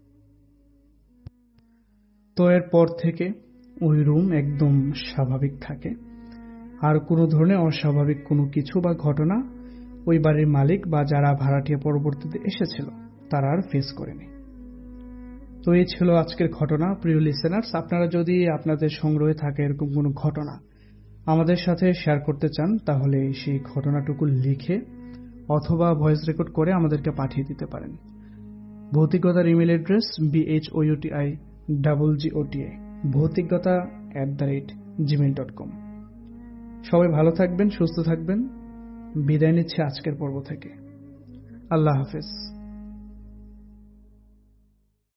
A: তো এর পর থেকে ওই রুম একদম স্বাভাবিক থাকে, আর কোনো ধরনের অস্বাভাবিক কোনো কিছু বা ঘটনা ওই বাড়ির মালিক বা যারা ভাড়াটিয়া পরবর্তীতে এসেছিল তারা আর ফেস করেনি। তো এই ছিল আজকের ঘটনা। প্রিয় লিসেনার্স, আপনারা যদি আপনাদের সংগ্রহে থাকে এরকম কোনো ঘটনা আমাদের সাথে শেয়ার করতে চান, তাহলে সেই ঘটনাটুকু লিখে অথবা ভয়েস রেকর্ড করে আমাদেরকে পাঠিয়ে দিতে পারেন। ভৌতিকতার email address B H O U T I double G O T I ভৌতিকতা at the rate Gmail dot com. সবাই ভালো থাকবেন, সুস্থ থাকবেন। বিদায় নিচ্ছে আজকের পর্ব থেকে। আল্লাহ হাফেজ।